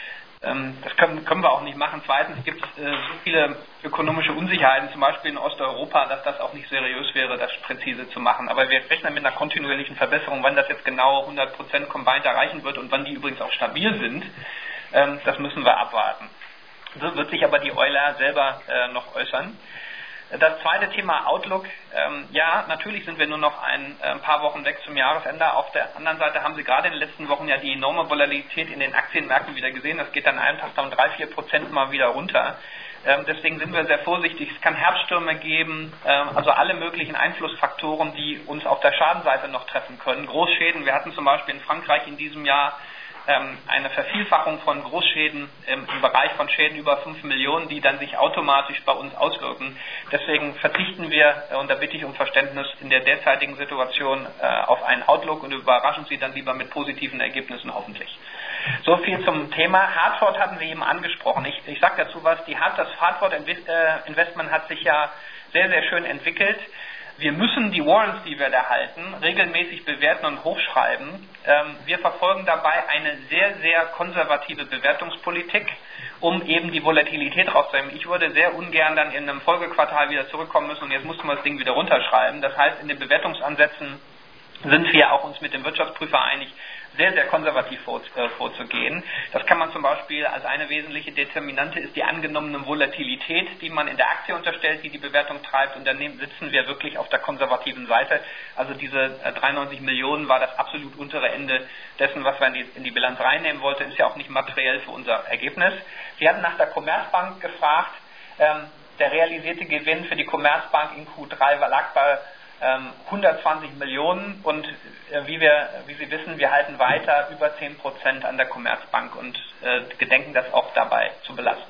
Speaker 3: Das können wir auch nicht machen. Zweitens gibt es so viele ökonomische Unsicherheiten, zum Beispiel in Osteuropa, dass das auch nicht seriös wäre, das präzise zu machen. Aber wir rechnen mit einer kontinuierlichen Verbesserung. Wann das jetzt genau 100% Combined erreichen wird und wann die übrigens auch stabil sind, das müssen wir abwarten. So wird sich aber die Euler selber noch äußern. Das zweite Thema Outlook. Ja, natürlich sind wir nur noch ein paar Wochen weg zum Jahresende. Auf der anderen Seite haben Sie gerade in den letzten Wochen ja die enorme Volatilität in den Aktienmärkten wieder gesehen. Das geht dann einen Tag um 3-4% mal wieder runter. Deswegen sind wir sehr vorsichtig. Es kann Herbststürme geben, also alle möglichen Einflussfaktoren, die uns auf der Schadenseite noch treffen können. Großschäden. Wir hatten zum Beispiel in Frankreich in diesem Jahr eine Vervielfachung von Großschäden im Bereich von Schäden über 5 Millionen, die dann sich automatisch bei uns auswirken. Deswegen verzichten wir, und da bitte ich um Verständnis, in der derzeitigen Situation auf einen Outlook und überraschen Sie dann lieber mit positiven Ergebnissen hoffentlich. So viel zum Thema. Hartford hatten Sie eben angesprochen. Ich sage dazu was. Das Hartford Investment hat sich ja sehr, sehr schön entwickelt. Wir müssen die Warrants, die wir da halten, regelmäßig bewerten und hochschreiben. Wir verfolgen dabei eine sehr, sehr konservative Bewertungspolitik, um eben die Volatilität rauszunehmen. Ich würde sehr ungern dann in einem Folgequartal wieder zurückkommen müssen und jetzt mussten wir das Ding wieder runterschreiben. Das heißt, in den Bewertungsansätzen sind wir auch uns mit dem Wirtschaftsprüfer einig, sehr, sehr konservativ vorzugehen. Das kann man zum Beispiel als eine wesentliche Determinante ist die angenommene Volatilität, die man in der Aktie unterstellt, die die Bewertung treibt, und dann sitzen wir wirklich auf der konservativen Seite. Also diese 93 Millionen war das absolut untere Ende dessen, was wir in die Bilanz reinnehmen wollten, ist ja auch nicht materiell für unser Ergebnis. Sie hatten nach der Commerzbank gefragt, der realisierte Gewinn für die Commerzbank in Q3 lag bei 120 Millionen und wie Sie wissen, wir halten weiter über 10% an der Commerzbank und gedenken das auch dabei zu belassen.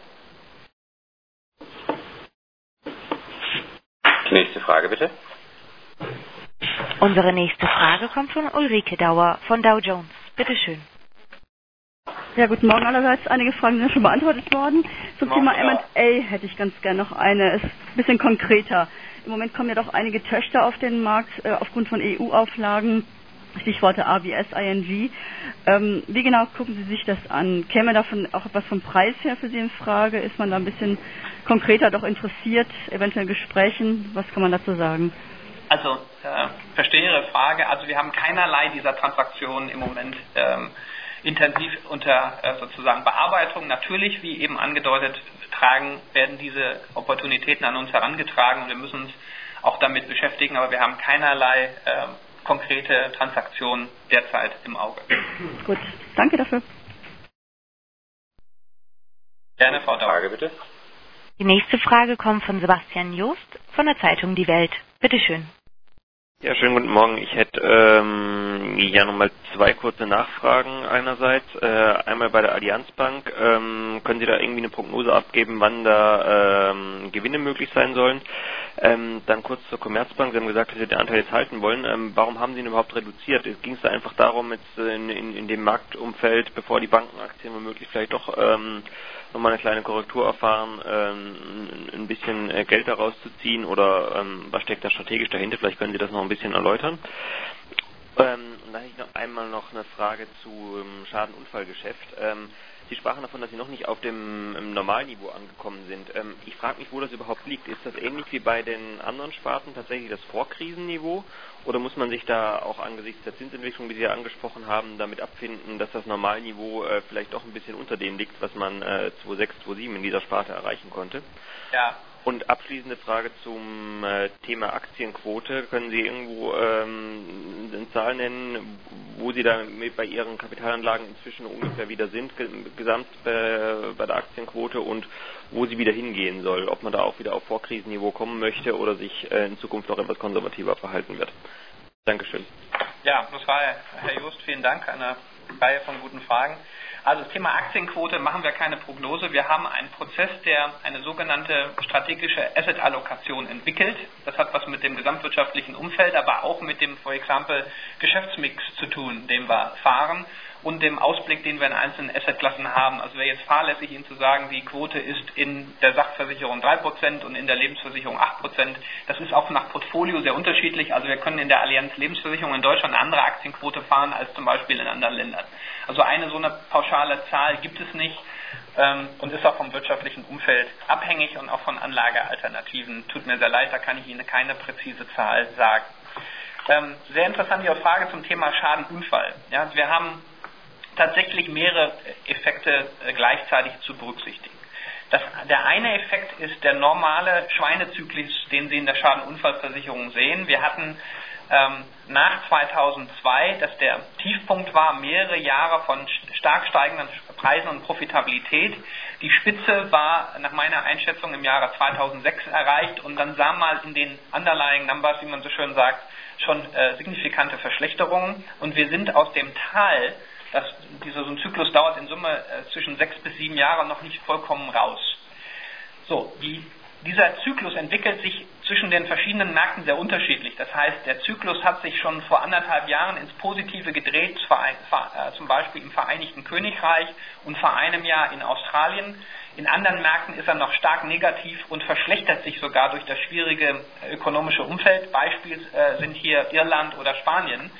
Speaker 2: Nächste Frage bitte.
Speaker 1: Unsere nächste Frage kommt von Ulrike Dauer von Dow Jones. Bitte schön.
Speaker 9: Ja, guten Morgen allerseits. Einige Fragen sind schon beantwortet worden. Zum Thema M&A hätte ich ganz gerne noch eine. Ist ein bisschen konkreter. Im Moment kommen ja doch einige Töchter auf den Markt aufgrund von EU-Auflagen, Stichworte ABS, ING. Wie genau gucken Sie sich das an? Käme davon auch etwas vom Preis her für Sie in Frage? Ist man da ein bisschen konkreter doch interessiert, eventuell in Gesprächen? Was kann man dazu sagen?
Speaker 3: Also, verstehe Ihre Frage. Also wir haben keinerlei dieser Transaktionen im Moment intensiv unter sozusagen Bearbeitung. Natürlich, wie eben angedeutet, werden diese Opportunitäten an uns herangetragen und wir müssen uns auch damit beschäftigen, aber wir haben keinerlei konkrete Transaktionen derzeit im Auge.
Speaker 9: Gut, danke dafür.
Speaker 3: Gerne, Frau Dauer.
Speaker 2: Frage bitte.
Speaker 1: Die nächste Frage kommt von Sebastian Jost von der Zeitung Die Welt. Bitte schön.
Speaker 5: Ja, schönen guten Morgen. Ich hätte nochmal 2 kurze Nachfragen einerseits. Einmal bei der Allianz Bank. Können Sie da irgendwie eine Prognose abgeben, wann da Gewinne möglich sein sollen? Dann kurz zur Commerzbank. Sie haben gesagt, dass Sie den Anteil jetzt halten wollen. Warum haben Sie ihn überhaupt reduziert? Ging es da einfach darum, jetzt in dem Marktumfeld, bevor die Bankenaktien womöglich vielleicht doch nochmal eine kleine Korrektur erfahren, ein bisschen Geld daraus zu ziehen, oder was steckt da strategisch dahinter? Vielleicht können Sie das noch ein bisschen erläutern. Und dann hätte ich noch einmal noch eine Frage zum Schadenunfallgeschäft. Sie sprachen davon, dass Sie noch nicht auf dem Normalniveau angekommen sind. Ich frage mich, wo das überhaupt liegt. Ist das ähnlich wie bei den anderen Sparten tatsächlich das Vorkrisenniveau? Oder muss man sich da auch angesichts der Zinsentwicklung, die Sie ja angesprochen haben, damit abfinden, dass das Normalniveau vielleicht doch ein bisschen unter dem liegt, was man 2006, 2007 in dieser Sparte erreichen konnte?
Speaker 3: Ja.
Speaker 5: Und abschließende Frage zum Thema Aktienquote. Können Sie irgendwo eine Zahl nennen, wo Sie da bei Ihren Kapitalanlagen inzwischen ungefähr wieder sind, gesamt bei der Aktienquote, und wo sie wieder hingehen soll? Ob man da auch wieder auf Vorkrisenniveau kommen möchte oder sich in Zukunft noch etwas konservativer verhalten wird? Dankeschön.
Speaker 3: Ja, das war Herr Jost, vielen Dank, eine Reihe von guten Fragen. Also das Thema Aktienquote machen wir keine Prognose. Wir haben einen Prozess, der eine sogenannte strategische Asset-Allokation entwickelt. Das hat was mit dem gesamtwirtschaftlichen Umfeld, aber auch mit dem, for example, Geschäftsmix zu tun, den wir fahren, und dem Ausblick, den wir in einzelnen Assetklassen haben. Also wäre jetzt fahrlässig, Ihnen zu sagen, die Quote ist in der Sachversicherung 3% und in der Lebensversicherung 8%. Das ist auch nach Portfolio sehr unterschiedlich. Also wir können in der Allianz Lebensversicherung in Deutschland eine andere Aktienquote fahren als zum Beispiel in anderen Ländern. Also eine so eine pauschale Zahl gibt es nicht und ist auch vom wirtschaftlichen Umfeld abhängig und auch von Anlagealternativen. Tut mir sehr leid, da kann ich Ihnen keine präzise Zahl sagen. Sehr interessant Ihre Frage zum Thema Schadenunfall. Ja, wir haben tatsächlich mehrere Effekte gleichzeitig zu berücksichtigen. Der eine Effekt ist der normale Schweinezyklus, den Sie in der Schadenunfallversicherung sehen. Wir hatten nach 2002, dass der Tiefpunkt war, mehrere Jahre von stark steigenden Preisen und Profitabilität. Die Spitze war nach meiner Einschätzung im Jahre 2006 erreicht und dann sah man in den underlying numbers, wie man so schön sagt, schon signifikante Verschlechterungen, und wir sind aus dem Tal, so ein Zyklus dauert in Summe zwischen 6 bis 7 Jahre, noch nicht vollkommen raus. So, dieser Zyklus entwickelt sich zwischen den verschiedenen Märkten sehr unterschiedlich. Das heißt, der Zyklus hat sich schon vor 1,5 Jahren ins Positive gedreht, zum Beispiel im Vereinigten Königreich und vor einem Jahr in Australien. In anderen Märkten ist er noch stark negativ und verschlechtert sich sogar durch das schwierige ökonomische Umfeld. Beispiel sind hier Irland oder Spanien.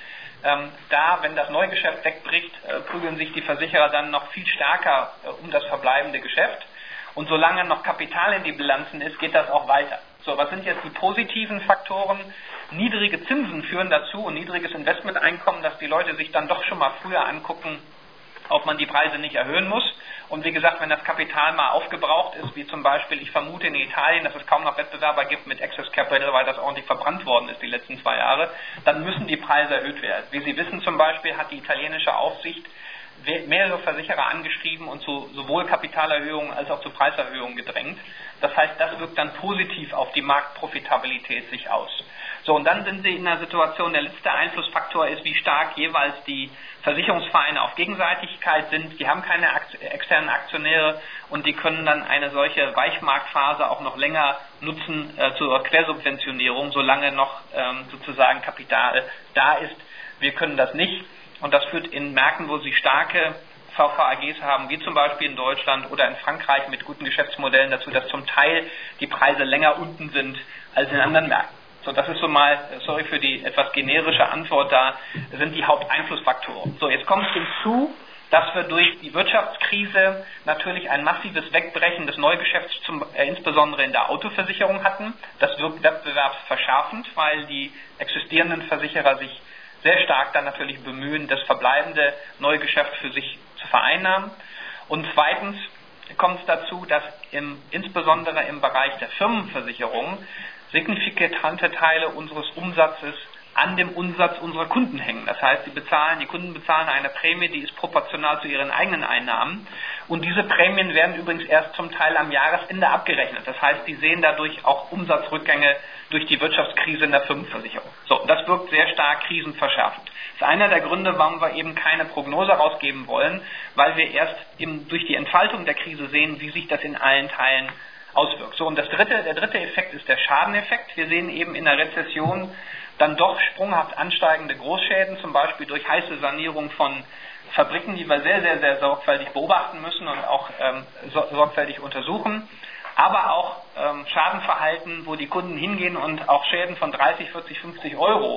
Speaker 3: Wenn das Neugeschäft wegbricht, prügeln sich die Versicherer dann noch viel stärker um das verbleibende Geschäft. Und solange noch Kapital in die Bilanzen ist, geht das auch weiter. So, was sind jetzt die positiven Faktoren? Niedrige Zinsen führen dazu und niedriges Investmenteinkommen, dass die Leute sich dann doch schon mal früher angucken, ob man die Preise nicht erhöhen muss. Und wie gesagt, wenn das Kapital mal aufgebraucht ist, wie zum Beispiel, ich vermute in Italien, dass es kaum noch Wettbewerber gibt mit Excess Capital, weil das ordentlich verbrannt worden ist die letzten 2 Jahre, dann müssen die Preise erhöht werden. Wie Sie wissen zum Beispiel, hat die italienische Aufsicht mehrere Versicherer angeschrieben und zu sowohl Kapitalerhöhungen als auch zu Preiserhöhungen gedrängt. Das heißt, das wirkt dann positiv auf die Marktprofitabilität sich aus. So, und dann sind Sie in einer Situation, der letzte Einflussfaktor ist, wie stark jeweils die Versicherungsvereine auf Gegenseitigkeit sind. Die haben keine externen Aktionäre und die können dann eine solche Weichmarktphase auch noch länger nutzen zur Quersubventionierung, solange noch sozusagen Kapital da ist. Wir können das nicht. Und das führt in Märkten, wo Sie starke VVAGs haben, wie zum Beispiel in Deutschland oder in Frankreich mit guten Geschäftsmodellen, dazu, dass zum Teil die Preise länger unten sind als in anderen Märkten. So, das ist so mal, sorry für die etwas generische Antwort, da sind die Haupteinflussfaktoren. So, jetzt kommt hinzu, dass wir durch die Wirtschaftskrise natürlich ein massives Wegbrechen des Neugeschäfts, insbesondere in der Autoversicherung hatten. Das wirkt wettbewerbsverschärfend, weil die existierenden Versicherer sich sehr stark dann natürlich bemühen, das verbleibende Neugeschäft für sich zu vereinnahmen. Und zweitens kommt es dazu, dass insbesondere im Bereich der Firmenversicherung signifikante Teile unseres Umsatzes an dem Umsatz unserer Kunden hängen. Das heißt, die Kunden bezahlen eine Prämie, die ist proportional zu ihren eigenen Einnahmen. Und diese Prämien werden übrigens erst zum Teil am Jahresende abgerechnet. Das heißt, die sehen dadurch auch Umsatzrückgänge durch die Wirtschaftskrise in der Firmenversicherung. So, das wirkt sehr stark krisenverschärfend. Das ist einer der Gründe, warum wir eben keine Prognose rausgeben wollen, weil wir erst durch die Entfaltung der Krise sehen, wie sich das in allen Teilen auswirkt. So, und der dritte Effekt ist der Schadeneffekt. Wir sehen eben in der Rezession dann doch sprunghaft ansteigende Großschäden, zum Beispiel durch heiße Sanierung von Fabriken, die wir sehr, sehr, sehr sorgfältig beobachten müssen und auch sorgfältig untersuchen, aber auch Schadenverhalten, wo die Kunden hingehen und auch Schäden von 30, 40, 50 Euro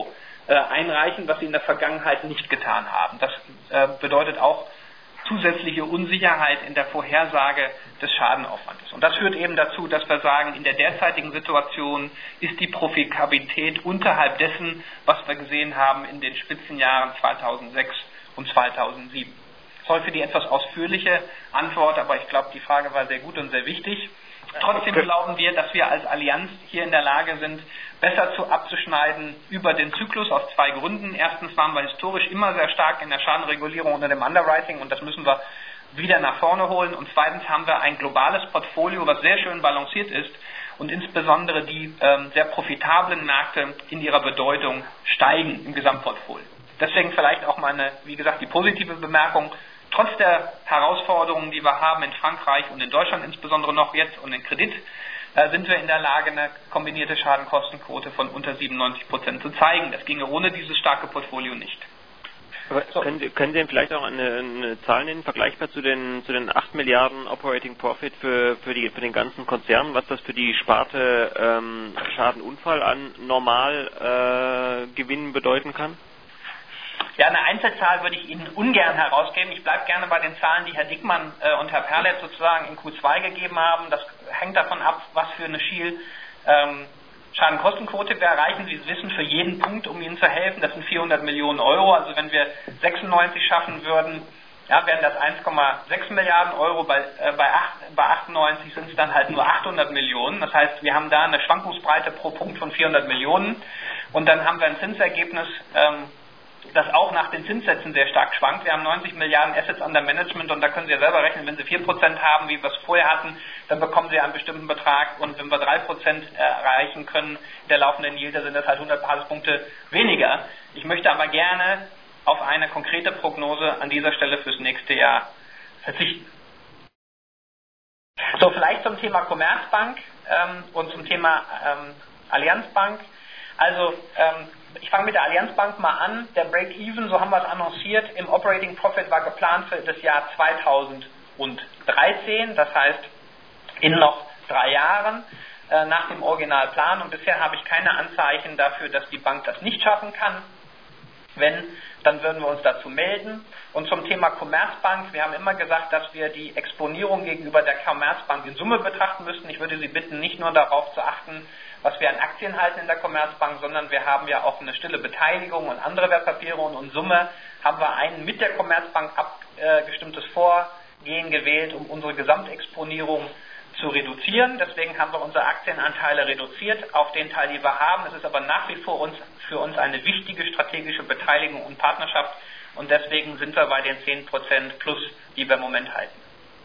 Speaker 3: einreichen, was sie in der Vergangenheit nicht getan haben. Das bedeutet auch zusätzliche Unsicherheit in der Vorhersage des Schadenaufwandes. Und das führt eben dazu, dass wir sagen, in der derzeitigen Situation ist die Profitabilität unterhalb dessen, was wir gesehen haben in den Spitzenjahren 2006 und 2007. Sorry für die etwas ausführliche Antwort, aber ich glaube, die Frage war sehr gut und sehr wichtig. Trotzdem glauben wir, dass wir als Allianz hier in der Lage sind, besser abzuschneiden über den Zyklus aus zwei Gründen. Erstens waren wir historisch immer sehr stark in der Schadenregulierung unter dem Underwriting und das müssen wir wieder nach vorne holen. Und zweitens haben wir ein globales Portfolio, was sehr schön balanciert ist und insbesondere die sehr profitablen Märkte in ihrer Bedeutung steigen im Gesamtportfolio. Deswegen vielleicht auch mal die positive Bemerkung. Trotz der Herausforderungen, die wir haben in Frankreich und in Deutschland insbesondere noch jetzt und in Kredit, sind wir in der Lage, eine kombinierte Schadenkostenquote von unter 97% zu zeigen. Das ginge ohne dieses starke Portfolio nicht.
Speaker 5: Aber können Sie vielleicht auch eine Zahl nennen, vergleichbar zu den 8 Milliarden Operating Profit für den ganzen Konzern, was das für die Sparte Schadenunfall an Normalgewinnen bedeuten kann?
Speaker 3: Ja, eine Einzelzahl würde ich Ihnen ungern herausgeben. Ich bleibe gerne bei den Zahlen, die Herr Dickmann und Herr Perlet sozusagen in Q2 gegeben haben. Das hängt davon ab, was für eine Schadenkostenquote wir erreichen. Sie wissen, für jeden Punkt, um Ihnen zu helfen, das sind 400 Millionen Euro. Also wenn wir 96 schaffen würden, ja, wären das 1,6 Milliarden Euro. Bei 98 sind es dann halt nur 800 Millionen. Das heißt, wir haben da eine Schwankungsbreite pro Punkt von 400 Millionen. Und dann haben wir ein Zinsergebnis, das auch nach den Zinssätzen sehr stark schwankt. Wir haben 90 Milliarden Assets under Management und da können Sie ja selber rechnen, wenn Sie 4% haben, wie wir es vorher hatten, dann bekommen Sie einen bestimmten Betrag und wenn wir 3% erreichen können, der laufenden Yield, dann sind das halt 100 Basispunkte weniger. Ich möchte aber gerne auf eine konkrete Prognose an dieser Stelle fürs nächste Jahr verzichten. So, vielleicht zum Thema Commerzbank und zum Thema Allianzbank. Also, ich fange mit der Allianzbank mal an. Der Break-Even, so haben wir es annonciert, im Operating Profit war geplant für das Jahr 2013. Das heißt, in noch 3 Jahren nach dem Originalplan. Und bisher habe ich keine Anzeichen dafür, dass die Bank das nicht schaffen kann. Wenn, dann würden wir uns dazu melden. Und zum Thema Commerzbank, wir haben immer gesagt, dass wir die Exponierung gegenüber der Commerzbank in Summe betrachten müssten. Ich würde Sie bitten, nicht nur darauf zu achten, was wir an Aktien halten in der Commerzbank, sondern wir haben ja auch eine stille Beteiligung und andere Wertpapiere und in Summe haben wir ein mit der Commerzbank abgestimmtes Vorgehen gewählt, um unsere Gesamtexponierung zu reduzieren. Deswegen haben wir unsere Aktienanteile reduziert auf den Teil, den wir haben. Es ist aber nach wie vor für uns eine wichtige strategische Beteiligung und Partnerschaft und deswegen sind wir bei den 10% plus, die wir im Moment halten.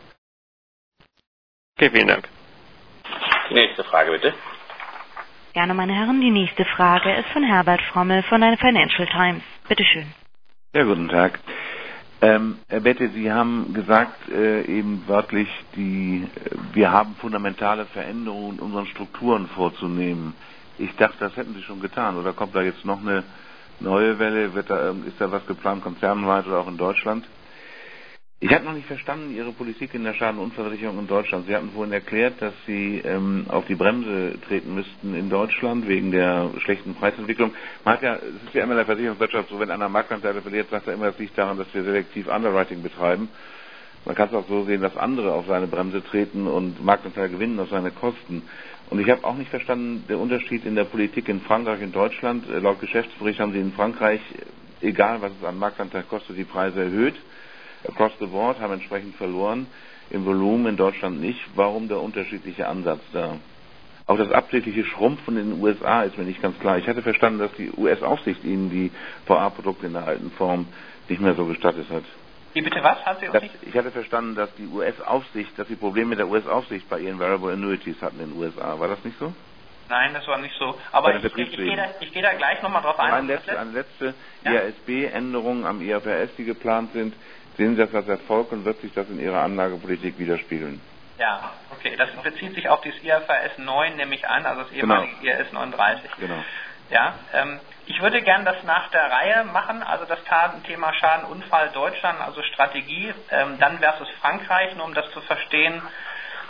Speaker 5: Okay, vielen Dank.
Speaker 2: Die nächste Frage bitte.
Speaker 1: Gerne, meine Herren. Die nächste Frage ist von Herbert Frommel von der Financial Times. Bitte schön.
Speaker 10: Ja, guten Tag. Herr Bette, Sie haben gesagt, eben wörtlich, wir haben fundamentale Veränderungen in unseren Strukturen vorzunehmen. Ich dachte, das hätten Sie schon getan. Oder kommt da jetzt noch eine neue Welle? Ist da was geplant, konzernweit oder auch in Deutschland? Ich habe noch nicht verstanden, Ihre Politik in der Schadenunfallversicherung in Deutschland. Sie hatten vorhin erklärt, dass Sie auf die Bremse treten müssten in Deutschland wegen der schlechten Preisentwicklung. Es ist ja immer in der Versicherungswirtschaft so, wenn einer Marktanteile verliert, sagt er immer, es liegt daran, dass wir selektiv Underwriting betreiben. Man kann es auch so sehen, dass andere auf seine Bremse treten und Marktanteile gewinnen auf seine Kosten. Und ich habe auch nicht verstanden, der Unterschied in der Politik in Frankreich und Deutschland. Laut Geschäftsbericht haben Sie in Frankreich, egal was es an Marktanteil kostet, die Preise erhöht. Across the board, haben entsprechend verloren, im Volumen in Deutschland nicht. Warum der unterschiedliche Ansatz da? Auch das absichtliche Schrumpfen in den USA ist mir nicht ganz klar. Ich hatte verstanden, dass die US-Aufsicht Ihnen die VA-Produkte in der alten Form nicht mehr so gestattet hat.
Speaker 3: Wie bitte was?
Speaker 10: Ich hatte verstanden, dass die US-Aufsicht, dass Sie Probleme mit der US-Aufsicht bei Ihren Variable Annuities hatten in den USA. War das nicht so?
Speaker 3: Nein, das war nicht so. Aber ich gehe da gleich nochmal drauf ein.
Speaker 10: Eine letzte IASB-Änderung am IFRS, die geplant sind. Sehen Sie das als Erfolg und wird sich das in Ihrer Anlagepolitik widerspiegeln?
Speaker 3: Ja, okay. Das bezieht sich auf das IFRS 9, nehme ich an, also das ehemalige IFRS 39.
Speaker 10: Genau.
Speaker 3: Ja, ich würde gern das nach der Reihe machen, also das Thema Schadenunfall Deutschland, also Strategie, dann versus Frankreich, nur um das zu verstehen.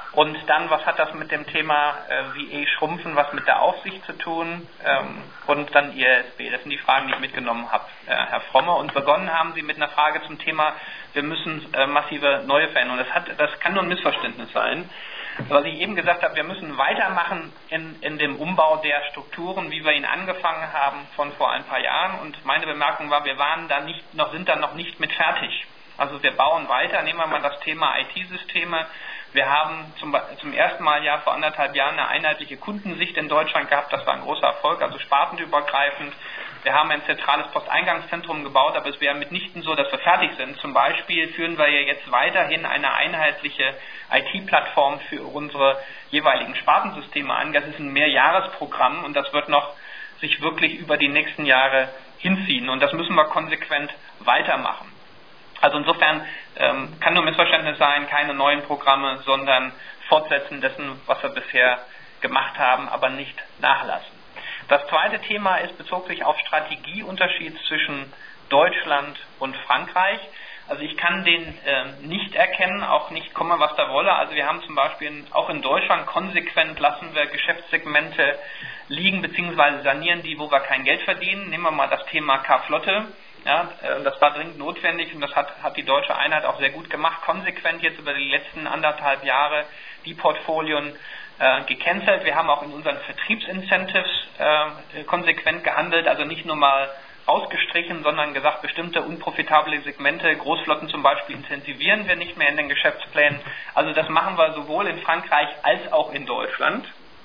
Speaker 3: Und dann, was hat das mit dem Thema VA-Schrumpfen, was mit der Aufsicht zu tun? Und dann IRSB. Das sind die Fragen, die ich mitgenommen habe, Herr Fromme. Und begonnen haben Sie mit einer Frage zum Thema, wir müssen massive neue Veränderungen. Das kann nur ein Missverständnis sein. Was ich eben gesagt habe, wir müssen weitermachen in dem Umbau der Strukturen, wie wir ihn angefangen haben von vor ein paar Jahren. Und meine Bemerkung war, wir sind da noch nicht mit fertig. Also wir bauen weiter. Nehmen wir mal das Thema IT-Systeme. Wir haben zum ersten Mal vor 1,5 Jahren eine einheitliche Kundensicht in Deutschland gehabt. Das war ein großer Erfolg, also spartenübergreifend. Wir haben ein zentrales Posteingangszentrum gebaut, aber es wäre mitnichten so, dass wir fertig sind. Zum Beispiel führen wir jetzt weiterhin eine einheitliche IT-Plattform für unsere jeweiligen Spartensysteme an. Das ist ein Mehrjahresprogramm und das wird noch sich wirklich über die nächsten Jahre hinziehen. Und das müssen wir konsequent weitermachen. Also insofern kann nur Missverständnis sein, keine neuen Programme, sondern Fortsetzen dessen, was wir bisher gemacht haben, aber nicht nachlassen. Das zweite Thema bezog sich auf Strategieunterschied zwischen Deutschland und Frankreich. Also ich kann den nicht erkennen, auch nicht komme, was da wolle. Also wir haben zum Beispiel auch in Deutschland konsequent lassen wir Geschäftssegmente liegen bzw. sanieren die, wo wir kein Geld verdienen. Nehmen wir mal das Thema K-Flotte. Ja, das war dringend notwendig und das hat die deutsche Einheit auch sehr gut gemacht. Konsequent jetzt über die letzten 1,5 Jahre die Portfolien gecancelt. Wir haben auch in unseren Vertriebsincentives konsequent gehandelt, also nicht nur mal rausgestrichen, sondern gesagt, bestimmte unprofitable Segmente, Großflotten zum Beispiel, intensivieren wir nicht mehr in den Geschäftsplänen. Also das machen wir sowohl in Frankreich als auch in Deutschland.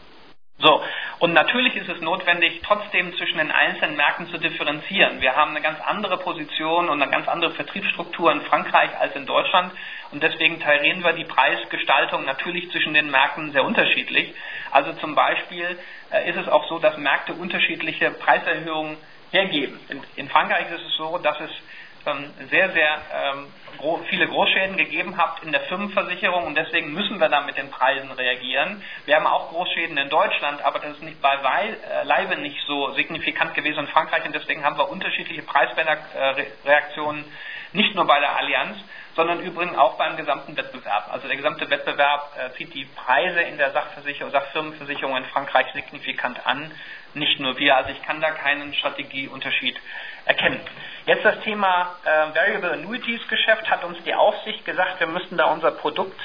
Speaker 3: So, und natürlich ist es notwendig, trotzdem zwischen den einzelnen Märkten zu differenzieren. Wir haben eine ganz andere Position und eine ganz andere Vertriebsstruktur in Frankreich als in Deutschland und deswegen tarieren wir die Preisgestaltung natürlich zwischen den Märkten sehr unterschiedlich. Also zum Beispiel ist es auch so, dass Märkte unterschiedliche Preiserhöhungen hergeben. In Frankreich ist es so, dass es sehr, sehr viele Großschäden gegeben hat in der Firmenversicherung und deswegen müssen wir da mit den Preisen reagieren. Wir haben auch Großschäden in Deutschland, aber das ist nicht beileibe nicht so signifikant gewesen in Frankreich und deswegen haben wir unterschiedliche Preisreaktionen, nicht nur bei der Allianz, sondern übrigens auch beim gesamten Wettbewerb. Also der gesamte Wettbewerb zieht die Preise in der Sachfirmenversicherung in Frankreich signifikant an, nicht nur wir. Also ich kann da keinen Strategieunterschied erkennen. Jetzt das Thema Variable Annuities Geschäft. Hat uns die Aufsicht gesagt, wir müssten da unser Produkt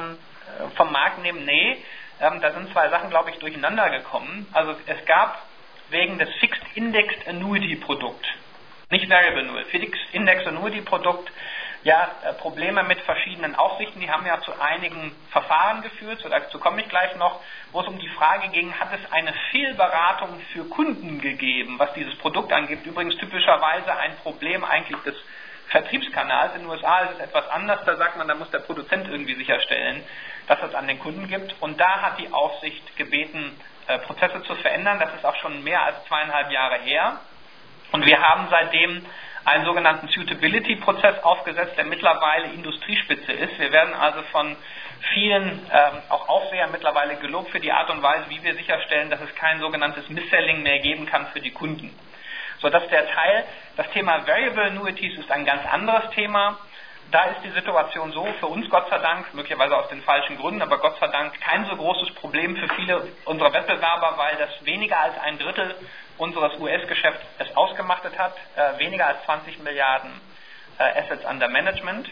Speaker 3: vom Markt nehmen? Nee, da sind zwei Sachen, glaube ich, durcheinander gekommen. Also es gab wegen des Fixed Indexed Annuity Produkt, nicht Variable Annuity, Fixed Indexed Annuity Produkt, Probleme mit verschiedenen Aufsichten, die haben ja zu einigen Verfahren geführt, dazu komme ich gleich noch, wo es um die Frage ging, hat es eine Fehlberatung für Kunden gegeben, was dieses Produkt angeht. Übrigens typischerweise ein Problem eigentlich des Vertriebskanals. In den USA ist es etwas anders, da sagt man, da muss der Produzent irgendwie sicherstellen, dass es an den Kunden gibt. Und da hat die Aufsicht gebeten, Prozesse zu verändern. Das ist auch schon mehr als 2,5 Jahre her. Und wir haben seitdem einen sogenannten Suitability-Prozess aufgesetzt, der mittlerweile Industriespitze ist. Wir werden also von vielen auch Aufsehern mittlerweile gelobt für die Art und Weise, wie wir sicherstellen, dass es kein sogenanntes Misselling mehr geben kann für die Kunden. So dass das Thema Variable Annuities ist ein ganz anderes Thema. Da ist die Situation so, für uns Gott sei Dank, möglicherweise aus den falschen Gründen, aber Gott sei Dank kein so großes Problem für viele unserer Wettbewerber, weil das weniger als 1/3 unseres US-Geschäfts es ausgemacht hat, weniger als 20 Milliarden Assets under Management,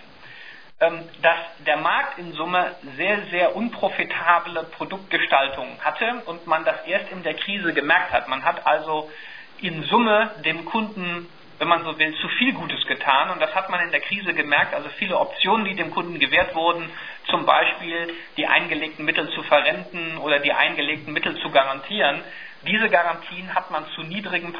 Speaker 3: dass der Markt in Summe sehr, sehr unprofitable Produktgestaltungen hatte und man das erst in der Krise gemerkt hat. Man hat also in Summe dem Kunden, wenn man so will, zu viel Gutes getan und das hat man in der Krise gemerkt, also viele Optionen, die dem Kunden gewährt wurden, zum Beispiel die eingelegten Mittel zu verrenten oder die eingelegten Mittel zu garantieren. Diese Garantien hat man zu niedrigen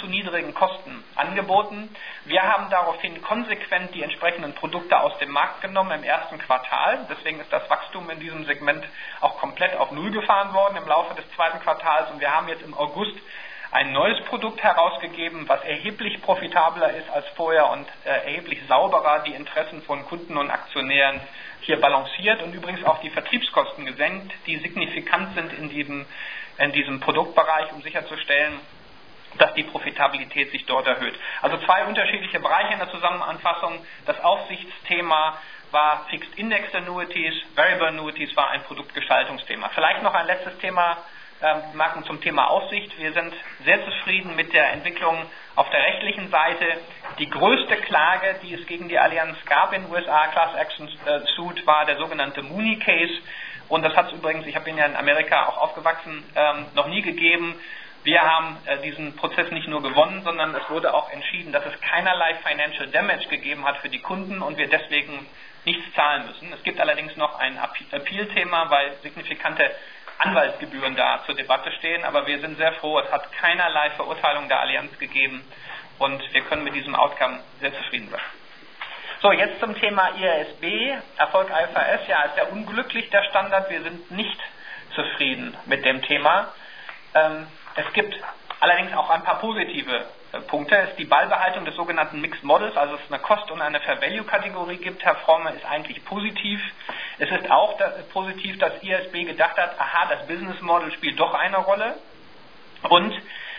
Speaker 3: Kosten angeboten. Wir haben daraufhin konsequent die entsprechenden Produkte aus dem Markt genommen im ersten Quartal. Deswegen ist das Wachstum in diesem Segment auch komplett auf Null gefahren worden im Laufe des zweiten Quartals. Und wir haben jetzt im August ein neues Produkt herausgegeben, was erheblich profitabler ist als vorher und erheblich sauberer die Interessen von Kunden und Aktionären hier balanciert und übrigens auch die Vertriebskosten gesenkt, die signifikant sind in diesem Produktbereich, um sicherzustellen, dass die Profitabilität sich dort erhöht. Also zwei unterschiedliche Bereiche in der Zusammenfassung. Das Aufsichtsthema war Fixed Indexed Annuities, Variable Annuities war ein Produktgestaltungsthema. Vielleicht noch ein letztes Thema, Marken zum Thema Aufsicht. Wir sind sehr zufrieden mit der Entwicklung auf der rechtlichen Seite. Die größte Klage, die es gegen die Allianz gab in den USA, Class Action Suit, war der sogenannte Mooney Case. Und das hat es übrigens, ich bin ja in Amerika auch aufgewachsen, noch nie gegeben. Wir haben diesen Prozess nicht nur gewonnen, sondern es wurde auch entschieden, dass es keinerlei Financial Damage gegeben hat für die Kunden und wir deswegen nichts zahlen müssen. Es gibt allerdings noch ein Appeal-Thema, weil signifikante Anwaltsgebühren da zur Debatte stehen, aber wir sind sehr froh, es hat keinerlei Verurteilung der Allianz gegeben und wir können mit diesem Outcome sehr zufrieden sein. So, jetzt zum Thema IASB, Erfolg IFRS, ja, ist ja unglücklich der Standard, wir sind nicht zufrieden mit dem Thema. Es gibt allerdings auch ein paar positive Punkte. Es ist die Beibehaltung des sogenannten Mixed Models, also es eine Kost- und eine Fair-Value-Kategorie gibt, Herr Fromme, ist eigentlich positiv. Es ist auch positiv, dass IASB gedacht hat, aha, das Business Model spielt doch eine Rolle. Und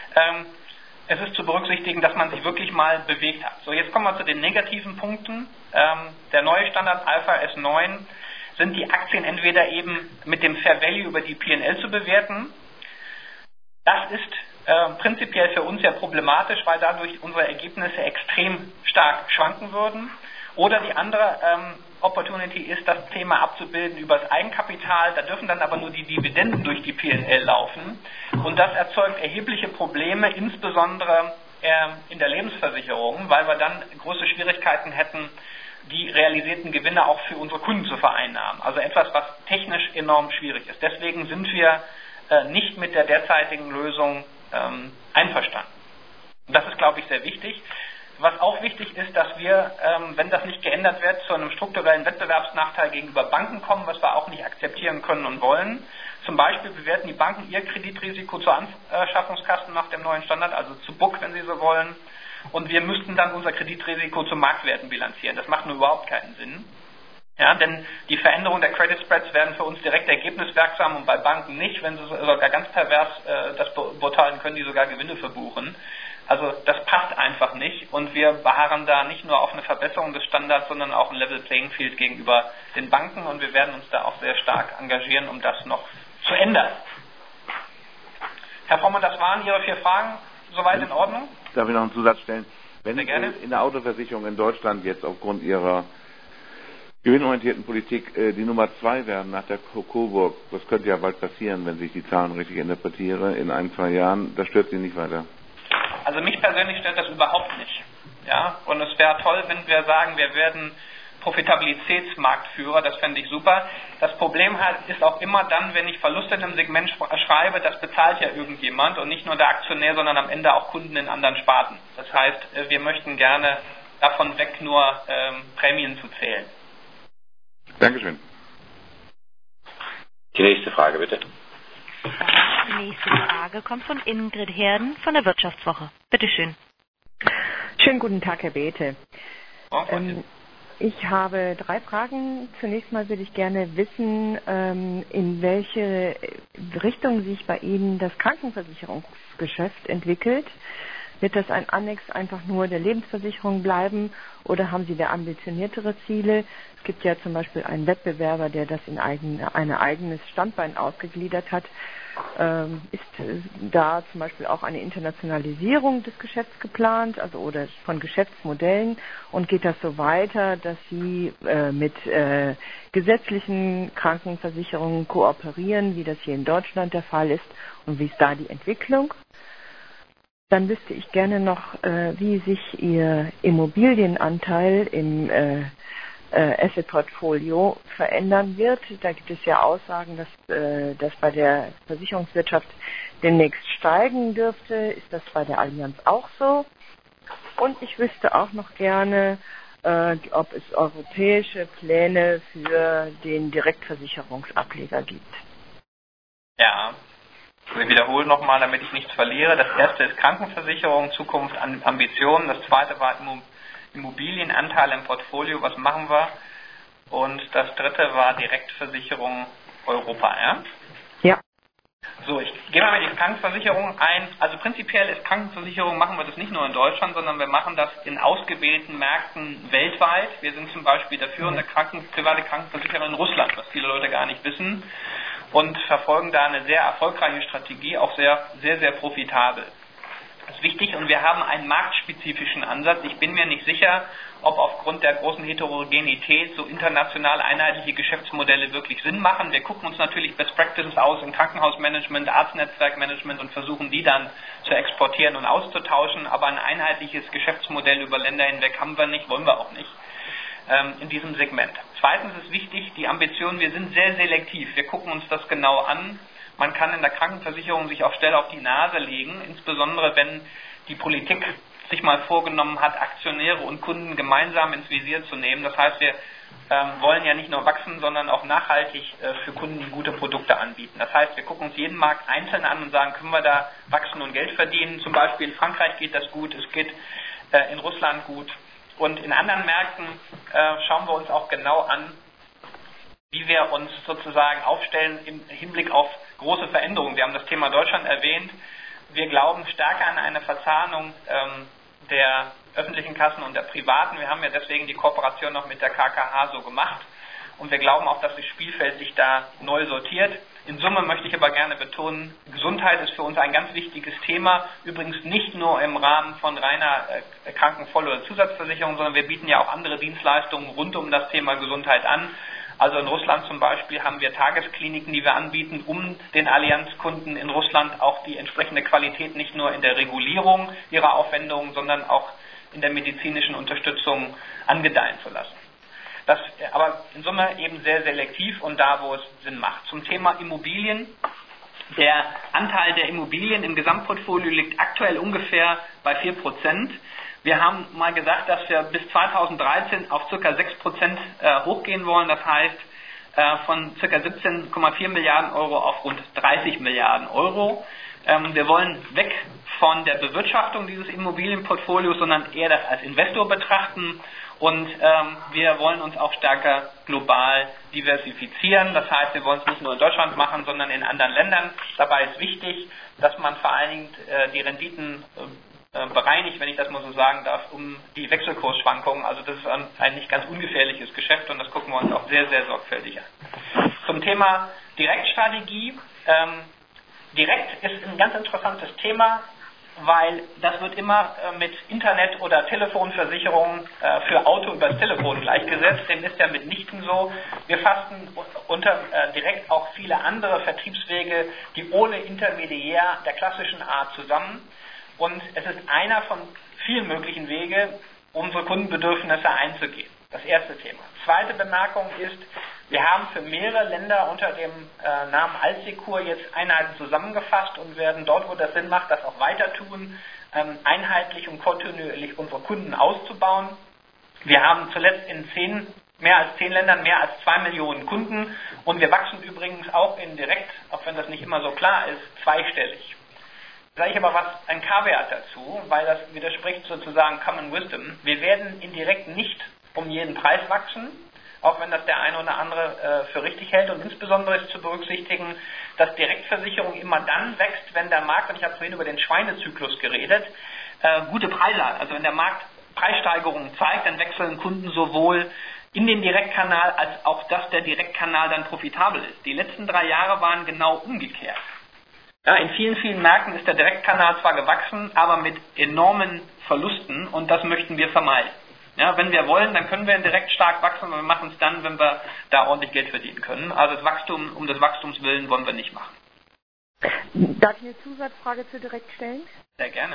Speaker 3: es ist zu berücksichtigen, dass man sich wirklich mal bewegt hat. So, jetzt kommen wir zu den negativen Punkten. Der neue Standard IFRS 9 sind die Aktien entweder eben mit dem Fair Value über die P&L zu bewerten. Das ist prinzipiell für uns ja problematisch, weil dadurch unsere Ergebnisse extrem stark schwanken würden. Oder die andere Opportunity ist, das Thema abzubilden über das Eigenkapital. Da dürfen dann aber nur die Dividenden durch die P&L laufen. Und das erzeugt erhebliche Probleme, insbesondere in der Lebensversicherung, weil wir dann große Schwierigkeiten hätten, die realisierten Gewinne auch für unsere Kunden zu vereinnahmen. Also etwas, was technisch enorm schwierig ist. Deswegen sind wir nicht mit der derzeitigen Lösung einverstanden. Und das ist, glaube ich, sehr wichtig. Was auch wichtig ist, dass wir, wenn das nicht geändert wird, zu einem strukturellen Wettbewerbsnachteil gegenüber Banken kommen, was wir auch nicht akzeptieren können und wollen. Zum Beispiel bewerten die Banken ihr Kreditrisiko zur Anschaffungskosten nach dem neuen Standard, also zu Book, wenn sie so wollen. Und wir müssten dann unser Kreditrisiko zu Marktwerten bilanzieren. Das macht nur überhaupt keinen Sinn. Ja, denn die Veränderung der Credit Spreads werden für uns direkt ergebniswirksam und bei Banken nicht. Wenn sie sogar ganz pervers das beurteilen, können die sogar Gewinne verbuchen. Also das passt einfach nicht und wir beharren da nicht nur auf eine Verbesserung des Standards, sondern auch ein Level Playing Field gegenüber den Banken und wir werden uns da auch sehr stark engagieren, um das noch zu ändern. Herr Fromme, das waren Ihre 4 Fragen. Soweit in Ordnung?
Speaker 10: Darf ich noch einen Zusatz stellen? Wenn in der Autoversicherung in Deutschland jetzt aufgrund Ihrer gewinnorientierten Politik die Nummer 2 werden nach der Coburg, das könnte ja bald passieren, wenn ich die Zahlen richtig interpretiere, in 1-2 Jahren, das stört Sie nicht weiter?
Speaker 3: Also mich persönlich stört das überhaupt nicht. Ja? Und es wäre toll, wenn wir sagen, wir werden Profitabilitätsmarktführer, das fände ich super. Das Problem halt ist auch immer dann, wenn ich Verluste in einem Segment schreibe, das bezahlt ja irgendjemand und nicht nur der Aktionär, sondern am Ende auch Kunden in anderen Sparten. Das heißt, wir möchten gerne davon weg, nur Prämien zu zählen.
Speaker 10: Dankeschön.
Speaker 2: Die nächste Frage, bitte.
Speaker 1: Die nächste Frage kommt von Ingrid Herden von der Wirtschaftswoche. Bitte schön.
Speaker 11: Schönen guten Tag, Herr Bethe. Ich habe 3 Fragen. Zunächst mal würde ich gerne wissen, in welche Richtung sich bei Ihnen das Krankenversicherungsgeschäft entwickelt. Wird das ein Annex einfach nur der Lebensversicherung bleiben oder haben Sie da ambitioniertere Ziele? Es gibt ja zum Beispiel einen Wettbewerber, der das in ein eigenes Standbein ausgegliedert hat. Ist da zum Beispiel auch eine Internationalisierung des Geschäfts geplant, also oder von Geschäftsmodellen? Und geht das so weiter, dass Sie mit gesetzlichen Krankenversicherungen kooperieren, wie das hier in Deutschland der Fall ist? Und wie ist da die Entwicklung? Dann wüsste ich gerne noch, wie sich Ihr Immobilienanteil im Asset-Portfolio verändern wird. Da gibt es ja Aussagen, dass das bei der Versicherungswirtschaft demnächst steigen dürfte. Ist das bei der Allianz auch so? Und ich wüsste auch noch gerne, ob es europäische Pläne für den Direktversicherungsableger gibt.
Speaker 3: Ja. Wir wiederholen nochmal, damit ich nichts verliere. Das erste ist Krankenversicherung, Zukunft, Ambitionen. Das zweite war Immobilienanteil im Portfolio, was machen wir? Und das dritte war Direktversicherung Europa, ja?
Speaker 11: Ja.
Speaker 3: So, ich gehe mal mit die Krankenversicherung ein. Also prinzipiell ist Krankenversicherung, machen wir das nicht nur in Deutschland, sondern wir machen das in ausgewählten Märkten weltweit. Wir sind zum Beispiel der führende private Krankenversicherer in Russland, was viele Leute gar nicht wissen, und verfolgen da eine sehr erfolgreiche Strategie, auch sehr, sehr, sehr profitabel. Das ist wichtig, und wir haben einen marktspezifischen Ansatz. Ich bin mir nicht sicher, ob aufgrund der großen Heterogenität so international einheitliche Geschäftsmodelle wirklich Sinn machen. Wir gucken uns natürlich Best Practices aus im Krankenhausmanagement, Arztnetzwerkmanagement und versuchen die dann zu exportieren und auszutauschen, aber ein einheitliches Geschäftsmodell über Länder hinweg haben wir nicht, wollen wir auch nicht in diesem Segment. Zweitens ist wichtig, die Ambition, wir sind sehr selektiv, wir gucken uns das genau an. Man kann in der Krankenversicherung sich auch schnell auf die Nase legen, insbesondere wenn die Politik sich mal vorgenommen hat, Aktionäre und Kunden gemeinsam ins Visier zu nehmen. Das heißt, wir wollen ja nicht nur wachsen, sondern auch nachhaltig für Kunden gute Produkte anbieten. Das heißt, wir gucken uns jeden Markt einzeln an und sagen, können wir da wachsen und Geld verdienen. Zum Beispiel in Frankreich geht das gut, es geht in Russland gut. Und in anderen Märkten schauen wir uns auch genau an, wie wir uns sozusagen aufstellen im Hinblick auf große Veränderungen. Wir haben das Thema Deutschland erwähnt. Wir glauben stärker an eine Verzahnung der öffentlichen Kassen und der privaten. Wir haben ja deswegen die Kooperation noch mit der KKH so gemacht. Und wir glauben auch, dass das Spielfeld sich da neu sortiert. In Summe möchte ich aber gerne betonen, Gesundheit ist für uns ein ganz wichtiges Thema. Übrigens nicht nur im Rahmen von reiner Krankenvoll- oder Zusatzversicherung, sondern wir bieten ja auch andere Dienstleistungen rund um das Thema Gesundheit an. Also in Russland zum Beispiel haben wir Tageskliniken, die wir anbieten, um den Allianzkunden in Russland auch die entsprechende Qualität nicht nur in der Regulierung ihrer Aufwendungen, sondern auch in der medizinischen Unterstützung angedeihen zu lassen. Das aber in Summe eben sehr selektiv und da, wo es Sinn macht. Zum Thema Immobilien. Der Anteil der Immobilien im Gesamtportfolio liegt aktuell ungefähr bei 4%. Wir haben mal gesagt, dass wir bis 2013 auf ca. 6% hochgehen wollen. Das heißt, von ca. 17,4 Milliarden Euro auf rund 30 Milliarden Euro. Wir wollen weg von der Bewirtschaftung dieses Immobilienportfolios, sondern eher das als Investor betrachten. Und wir wollen uns auch stärker global diversifizieren. Das heißt, wir wollen es nicht nur in Deutschland machen, sondern in anderen Ländern. Dabei ist wichtig, dass man vor allen Dingen die Renditen bereinigt, wenn ich das mal so sagen darf, um die Wechselkursschwankungen. Also das ist ein nicht ganz ungefährliches Geschäft und das gucken wir uns auch sehr, sehr sorgfältig an. Zum Thema Direktstrategie. Direkt ist ein ganz interessantes Thema, weil das wird immer mit Internet- oder Telefonversicherungen für Auto übers Telefon gleichgesetzt. Dem ist ja mitnichten so. Wir fassen unter direkt auch viele andere Vertriebswege, die ohne Intermediär der klassischen Art zusammen. Und es ist einer von vielen möglichen Wegen, unsere Kundenbedürfnisse einzugehen. Das erste Thema. Zweite Bemerkung ist, wir haben für mehrere Länder unter dem Namen Altsecur jetzt Einheiten zusammengefasst und werden dort, wo das Sinn macht, das auch weiter tun, einheitlich und kontinuierlich unsere Kunden auszubauen. Wir haben zuletzt in mehr als 10 Ländern mehr als 2 Millionen Kunden und wir wachsen übrigens auch indirekt, auch wenn das nicht immer so klar ist, zweistellig. Sage ich aber ein Caveat dazu, weil das widerspricht sozusagen Common Wisdom. Wir werden indirekt nicht um jeden Preis wachsen, auch wenn das der eine oder andere für richtig hält. Und insbesondere ist zu berücksichtigen, dass Direktversicherung immer dann wächst, wenn der Markt, und ich habe vorhin über den Schweinezyklus geredet, gute Preise hat. Also wenn der Markt Preissteigerungen zeigt, dann wechseln Kunden sowohl in den Direktkanal, als auch, dass der Direktkanal dann profitabel ist. Die letzten 3 Jahre waren genau umgekehrt. Ja, in vielen, vielen Märkten ist der Direktkanal zwar gewachsen, aber mit enormen Verlusten und das möchten wir vermeiden. Ja, wenn wir wollen, dann können wir direkt stark wachsen, aber wir machen es dann, wenn wir da ordentlich Geld verdienen können. Also das Wachstum um des Wachstums willen wollen wir nicht machen.
Speaker 11: Darf ich eine Zusatzfrage zu direkt stellen?
Speaker 3: Sehr gerne.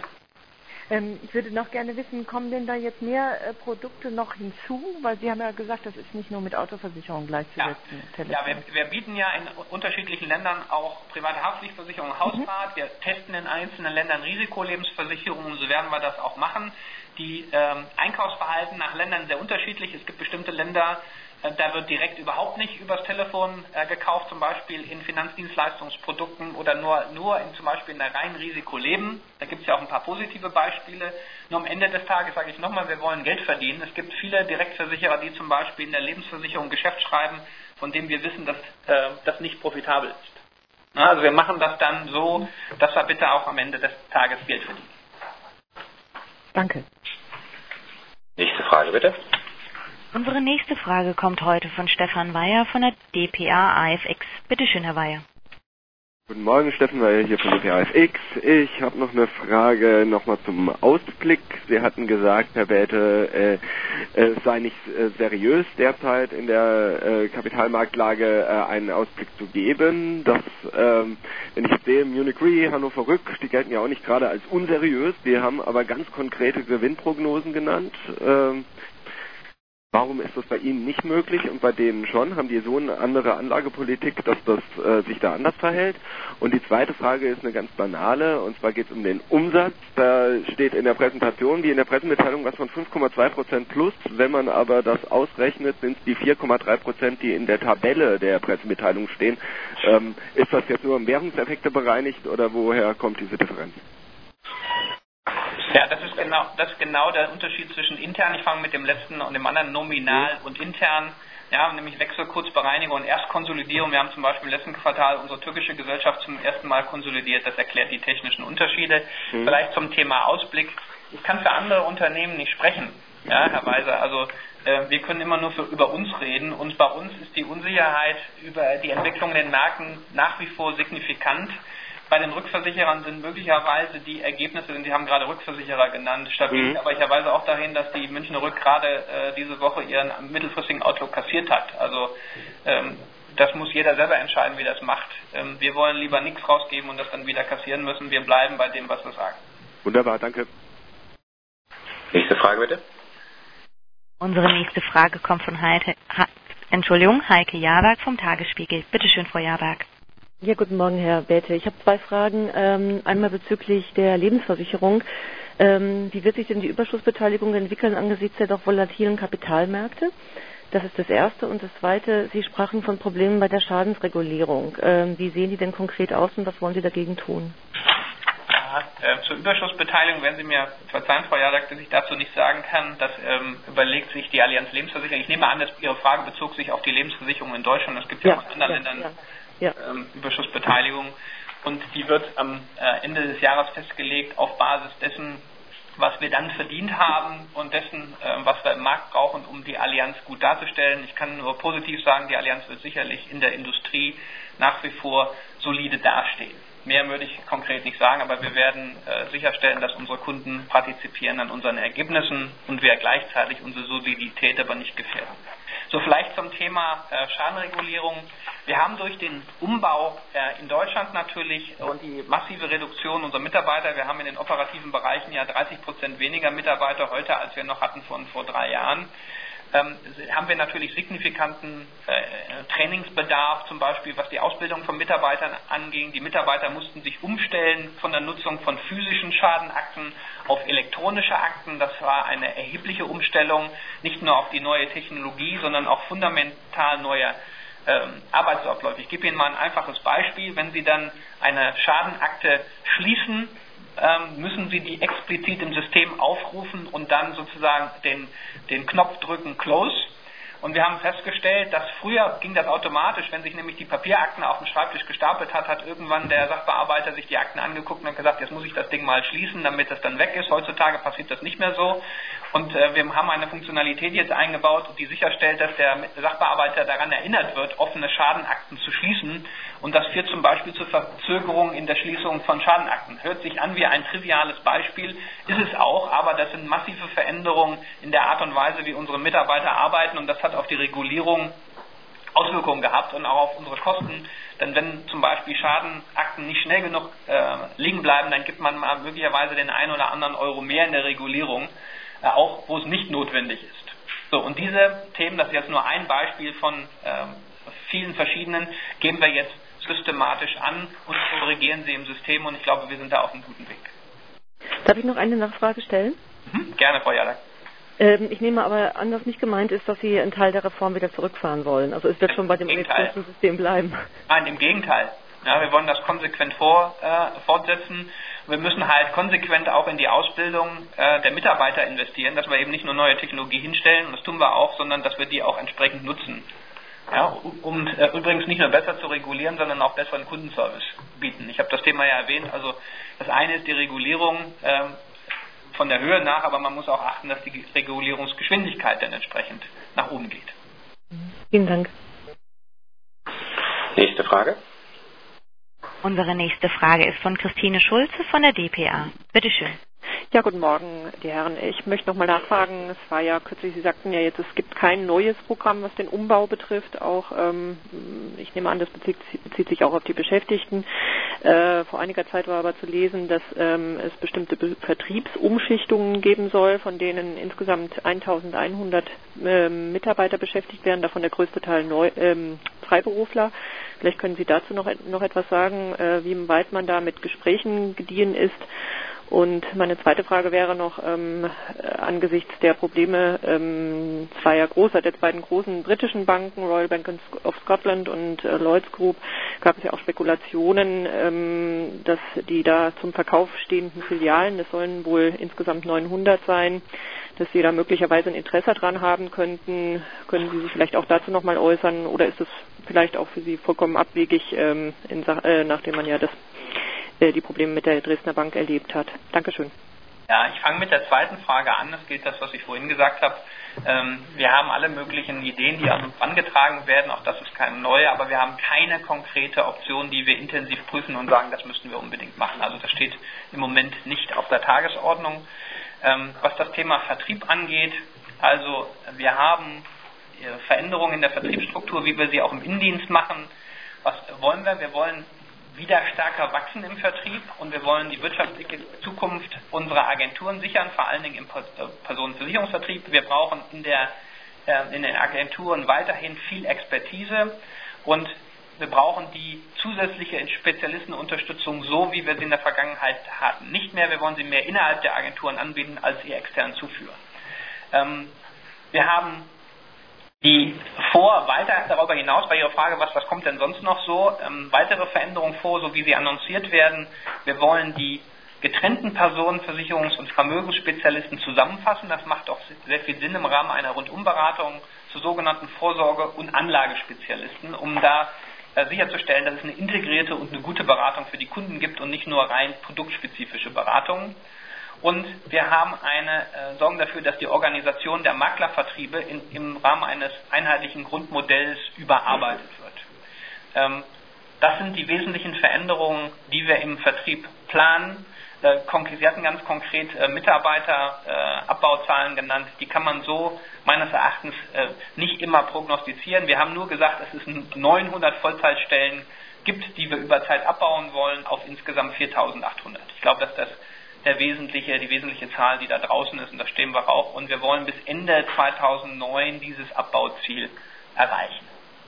Speaker 11: Ich würde noch gerne wissen, kommen denn da jetzt mehr Produkte noch hinzu? Weil Sie haben ja gesagt, das ist nicht nur mit Autoversicherung gleichzusetzen.
Speaker 3: Ja, wir bieten ja in unterschiedlichen Ländern auch private Haftpflichtversicherung, Hausrat. Wir testen in einzelnen Ländern Risikolebensversicherungen, so werden wir das auch machen. Die Einkaufsverhalten nach Ländern sehr unterschiedlich. Es gibt bestimmte Länder, da wird direkt überhaupt nicht übers Telefon gekauft, zum Beispiel in Finanzdienstleistungsprodukten oder nur zum Beispiel in der reinen Risikoleben. Da gibt es ja auch ein paar positive Beispiele. Nur am Ende des Tages sage ich nochmal, wir wollen Geld verdienen. Es gibt viele Direktversicherer, die zum Beispiel in der Lebensversicherung Geschäft schreiben, von dem wir wissen, dass das nicht profitabel ist. Also wir machen das dann so, dass wir bitte auch am Ende des Tages Geld verdienen.
Speaker 11: Danke.
Speaker 2: Nächste Frage bitte.
Speaker 1: Unsere nächste Frage kommt heute von Stefan Weyer von der dpa AFX. Bitte schön, Herr Weyer.
Speaker 12: Guten Morgen, Steffen Weyer hier von dpa AFX. Ich habe noch eine Frage nochmal zum Ausblick. Sie hatten gesagt, Herr Bäte, es sei nicht seriös derzeit in der Kapitalmarktlage einen Ausblick zu geben. Das, wenn ich sehe, Munich Re, Hannover Rück, die gelten ja auch nicht gerade als unseriös, die haben aber ganz konkrete Gewinnprognosen genannt. Warum ist das bei Ihnen nicht möglich und bei denen schon? Haben die so eine andere Anlagepolitik, dass das sich da anders verhält? Und die zweite Frage ist eine ganz banale, und zwar geht es um den Umsatz. Da steht in der Präsentation, wie in der Pressemitteilung, was von 5,2% plus. Wenn man aber das ausrechnet, sind es die 4,3%, die in der Tabelle der Pressemitteilung stehen. Ist das jetzt nur um Währungseffekte bereinigt oder woher kommt diese Differenz?
Speaker 3: Ja, das ist genau der Unterschied zwischen intern, ich fange mit dem letzten und dem anderen nominal und intern, ja, nämlich Wechselkursbereinigung und Erstkonsolidierung. Wir haben zum Beispiel im letzten Quartal unsere türkische Gesellschaft zum ersten Mal konsolidiert, das erklärt die technischen Unterschiede. Vielleicht zum Thema Ausblick. Ich kann für andere Unternehmen nicht sprechen, ja, Herr Weiser, also wir können immer nur über uns reden und bei uns ist die Unsicherheit über die Entwicklung in den Märkten nach wie vor signifikant. Bei den Rückversicherern sind möglicherweise die Ergebnisse, denn Sie haben gerade Rückversicherer genannt, stabil, aber ich verweise auch dahin, dass die Münchner Rück gerade diese Woche ihren mittelfristigen Outlook kassiert hat. Also das muss jeder selber entscheiden, wie das macht. Wir wollen lieber nichts rausgeben und das dann wieder kassieren müssen. Wir bleiben bei dem, was wir sagen.
Speaker 12: Wunderbar, danke.
Speaker 2: Nächste Frage bitte.
Speaker 1: Unsere nächste Frage kommt von Heike Jaberg vom Tagesspiegel. Bitte schön, Frau Jaberg.
Speaker 13: Ja, guten Morgen, Herr Bäte. Ich habe zwei Fragen. Einmal bezüglich der Lebensversicherung. Wie wird sich denn die Überschussbeteiligung entwickeln angesichts der doch volatilen Kapitalmärkte? Das ist das Erste. Und das Zweite, Sie sprachen von Problemen bei der Schadensregulierung. Wie sehen die denn konkret aus und was wollen Sie dagegen tun?
Speaker 3: Zur Überschussbeteiligung werden Sie mir verzeihen, Frau Jadak, dass ich dazu nicht sagen kann. Das überlegt sich die Allianz Lebensversicherung. Ich nehme an, dass Ihre Frage bezog sich auf die Lebensversicherung in Deutschland. Es gibt ja auch in anderen Ländern Überschussbeteiligung. Und die wird am Ende des Jahres festgelegt auf Basis dessen, was wir dann verdient haben und dessen, was wir im Markt brauchen, um die Allianz gut darzustellen. Ich kann nur positiv sagen, die Allianz wird sicherlich in der Industrie nach wie vor solide dastehen. Mehr würde ich konkret nicht sagen, aber wir werden sicherstellen, dass unsere Kunden partizipieren an unseren Ergebnissen und wir gleichzeitig unsere Solidität aber nicht gefährden. So, vielleicht zum Thema Schadenregulierung. Wir haben durch den Umbau in Deutschland natürlich und die massive Reduktion unserer Mitarbeiter, wir haben in den operativen Bereichen ja 30% weniger Mitarbeiter heute, als wir noch hatten vor 3 Jahren, haben wir natürlich signifikanten Trainingsbedarf, zum Beispiel was die Ausbildung von Mitarbeitern anging. Die Mitarbeiter mussten sich umstellen von der Nutzung von physischen Schadenakten auf elektronische Akten. Das war eine erhebliche Umstellung, nicht nur auf die neue Technologie, sondern auch fundamental neue Arbeitsabläufe. Ich gebe Ihnen mal ein einfaches Beispiel. Wenn Sie dann eine Schadenakte schließen, müssen Sie die explizit im System aufrufen und dann sozusagen den Knopf drücken, Close. Und wir haben festgestellt, dass früher ging das automatisch, wenn sich nämlich die Papierakten auf dem Schreibtisch gestapelt hat irgendwann der Sachbearbeiter sich die Akten angeguckt und hat gesagt, jetzt muss ich das Ding mal schließen, damit das dann weg ist. Heutzutage passiert das nicht mehr so. Und wir haben eine Funktionalität jetzt eingebaut, die sicherstellt, dass der Sachbearbeiter daran erinnert wird, offene Schadenakten zu schließen. Und das führt zum Beispiel zur Verzögerung in der Schließung von Schadenakten. Hört sich an wie ein triviales Beispiel, ist es auch, aber das sind massive Veränderungen in der Art und Weise, wie unsere Mitarbeiter arbeiten und das hat auf die Regulierung Auswirkungen gehabt und auch auf unsere Kosten. Denn wenn zum Beispiel Schadenakten nicht schnell genug liegen bleiben, dann gibt man mal möglicherweise den einen oder anderen Euro mehr in der Regulierung, auch wo es nicht notwendig ist. So, und diese Themen, das ist jetzt nur ein Beispiel von vielen verschiedenen, gehen wir jetzt systematisch an und korrigieren sie im System und ich glaube, wir sind da auf einem guten Weg.
Speaker 13: Darf ich noch eine Nachfrage stellen?
Speaker 3: Gerne, Frau Jadak.
Speaker 13: Ich nehme aber an, dass nicht gemeint ist, dass Sie einen Teil der Reform wieder zurückfahren wollen. Also es wird schon bei dem elektronischen System bleiben.
Speaker 3: Nein, im Gegenteil. Ja, wir wollen das konsequent fortsetzen. Wir müssen halt konsequent auch in die Ausbildung der Mitarbeiter investieren, dass wir eben nicht nur neue Technologie hinstellen, und das tun wir auch, sondern dass wir die auch entsprechend nutzen. Ja, und übrigens nicht nur besser zu regulieren, sondern auch besseren Kundenservice bieten. Ich habe das Thema ja erwähnt, also das eine ist die Regulierung von der Höhe nach, aber man muss auch achten, dass die Regulierungsgeschwindigkeit dann entsprechend nach oben geht.
Speaker 13: Vielen Dank.
Speaker 2: Nächste Frage.
Speaker 1: Unsere nächste Frage ist von Christine Schulze von der dpa. Bitte schön.
Speaker 14: Ja, guten Morgen, die Herren. Ich möchte nochmal nachfragen, es war ja kürzlich, Sie sagten ja jetzt, es gibt kein neues Programm, was den Umbau betrifft. Auch, ich nehme an, das bezieht sich auch auf die Beschäftigten. Vor einiger Zeit war aber zu lesen, dass es bestimmte Vertriebsumschichtungen geben soll, von denen insgesamt 1100 Mitarbeiter beschäftigt werden, davon der größte Teil Freiberufler. Vielleicht können Sie dazu noch etwas sagen, wie weit man da mit Gesprächen gediehen ist. Und meine zweite Frage wäre noch, angesichts der Probleme der beiden großen britischen Banken, Royal Bank of Scotland und Lloyds Group, gab es ja auch Spekulationen, dass die da zum Verkauf stehenden Filialen, das sollen wohl insgesamt 900 sein, dass Sie da möglicherweise ein Interesse dran haben könnten. Können Sie sich vielleicht auch dazu nochmal äußern oder ist es vielleicht auch für Sie vollkommen abwegig, nachdem man ja die Probleme mit der Dresdner Bank erlebt hat? Dankeschön.
Speaker 3: Ja, ich fange mit der zweiten Frage an. Das gilt das, was ich vorhin gesagt habe. Wir haben alle möglichen Ideen, die an uns angetragen werden. Auch das ist keine neue, aber wir haben keine konkrete Option, die wir intensiv prüfen und sagen, das müssten wir unbedingt machen. Also das steht im Moment nicht auf der Tagesordnung. Was das Thema Vertrieb angeht, also wir haben Veränderungen in der Vertriebsstruktur, wie wir sie auch im Innendienst machen. Was wollen wir? Wir wollen wieder stärker wachsen im Vertrieb und wir wollen die wirtschaftliche Zukunft unserer Agenturen sichern, vor allen Dingen im Personenversicherungsvertrieb. Wir brauchen in den Agenturen weiterhin viel Expertise und wir brauchen die zusätzliche Spezialistenunterstützung, so wie wir sie in der Vergangenheit hatten. Nicht mehr, wir wollen sie mehr innerhalb der Agenturen anbieten, als sie extern zuführen. Wir haben weiter darüber hinaus, bei Ihrer Frage, was kommt denn sonst noch so, weitere Veränderungen vor, so wie sie annonciert werden. Wir wollen die getrennten Personenversicherungs- und Vermögensspezialisten zusammenfassen. Das macht auch sehr viel Sinn im Rahmen einer Rundumberatung zu sogenannten Vorsorge- und Anlagespezialisten, um da sicherzustellen, dass es eine integrierte und eine gute Beratung für die Kunden gibt und nicht nur rein produktspezifische Beratungen. Und wir sorgen dafür, dass die Organisation der Maklervertriebe im Rahmen eines einheitlichen Grundmodells überarbeitet wird. Das sind die wesentlichen Veränderungen, die wir im Vertrieb planen. Sie hatten ganz konkret Mitarbeiterabbauzahlen genannt. Die kann man so meines Erachtens nicht immer prognostizieren. Wir haben nur gesagt, dass es 900 Vollzeitstellen gibt, die wir über Zeit abbauen wollen, auf insgesamt 4.800. Ich glaube, dass das die wesentliche Zahl, die da draußen ist, und da stehen wir auch. Und wir wollen bis Ende 2009 dieses Abbauziel erreichen.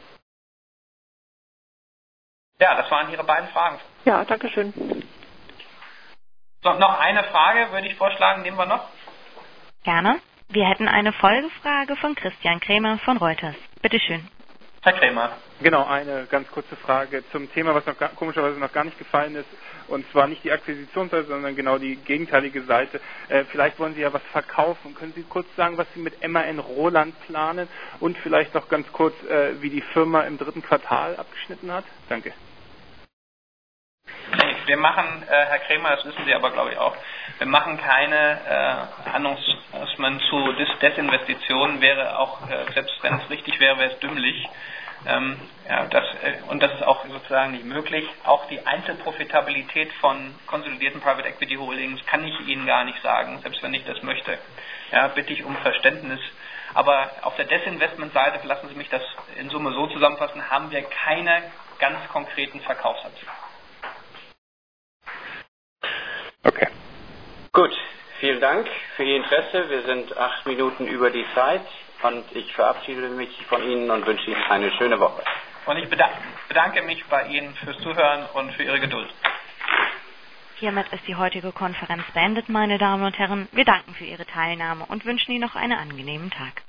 Speaker 3: Ja, das waren Ihre beiden Fragen.
Speaker 14: Ja, danke schön.
Speaker 3: So, noch eine Frage würde ich vorschlagen, nehmen wir noch.
Speaker 1: Gerne. Wir hätten eine Folgefrage von Christian Krämer von Reuters. Bitte schön.
Speaker 3: Herr Krämer.
Speaker 6: Genau, eine ganz kurze Frage zum Thema, was komischerweise noch gar nicht gefallen ist. Und zwar nicht die Akquisitionsseite, sondern genau die gegenteilige Seite. Vielleicht wollen Sie ja was verkaufen. Können Sie kurz sagen, was Sie mit MAN Roland planen? Und vielleicht noch ganz kurz, wie die Firma im 3. Quartal abgeschnitten hat? Danke.
Speaker 3: Wir machen, Herr Krämer, das wissen Sie aber, glaube ich, auch, wir machen keine Annoncement zu Desinvestitionen. Wäre auch, selbst wenn es richtig wäre, wäre es dümmlich. Und das ist auch sozusagen nicht möglich. Auch die Einzelprofitabilität von konsolidierten Private Equity Holdings kann ich Ihnen gar nicht sagen, selbst wenn ich das möchte. Ja, bitte ich um Verständnis. Aber auf der Desinvestment-Seite, lassen Sie mich das in Summe so zusammenfassen, haben wir keine ganz konkreten Verkaufsabsichten.
Speaker 6: Okay.
Speaker 2: Gut, vielen Dank für Ihr Interesse. Wir sind 8 Minuten über die Zeit und ich verabschiede mich von Ihnen und wünsche Ihnen eine schöne Woche.
Speaker 3: Und ich bedanke mich bei Ihnen fürs Zuhören und für Ihre Geduld.
Speaker 1: Hiermit ist die heutige Konferenz beendet, meine Damen und Herren. Wir danken für Ihre Teilnahme und wünschen Ihnen noch einen angenehmen Tag.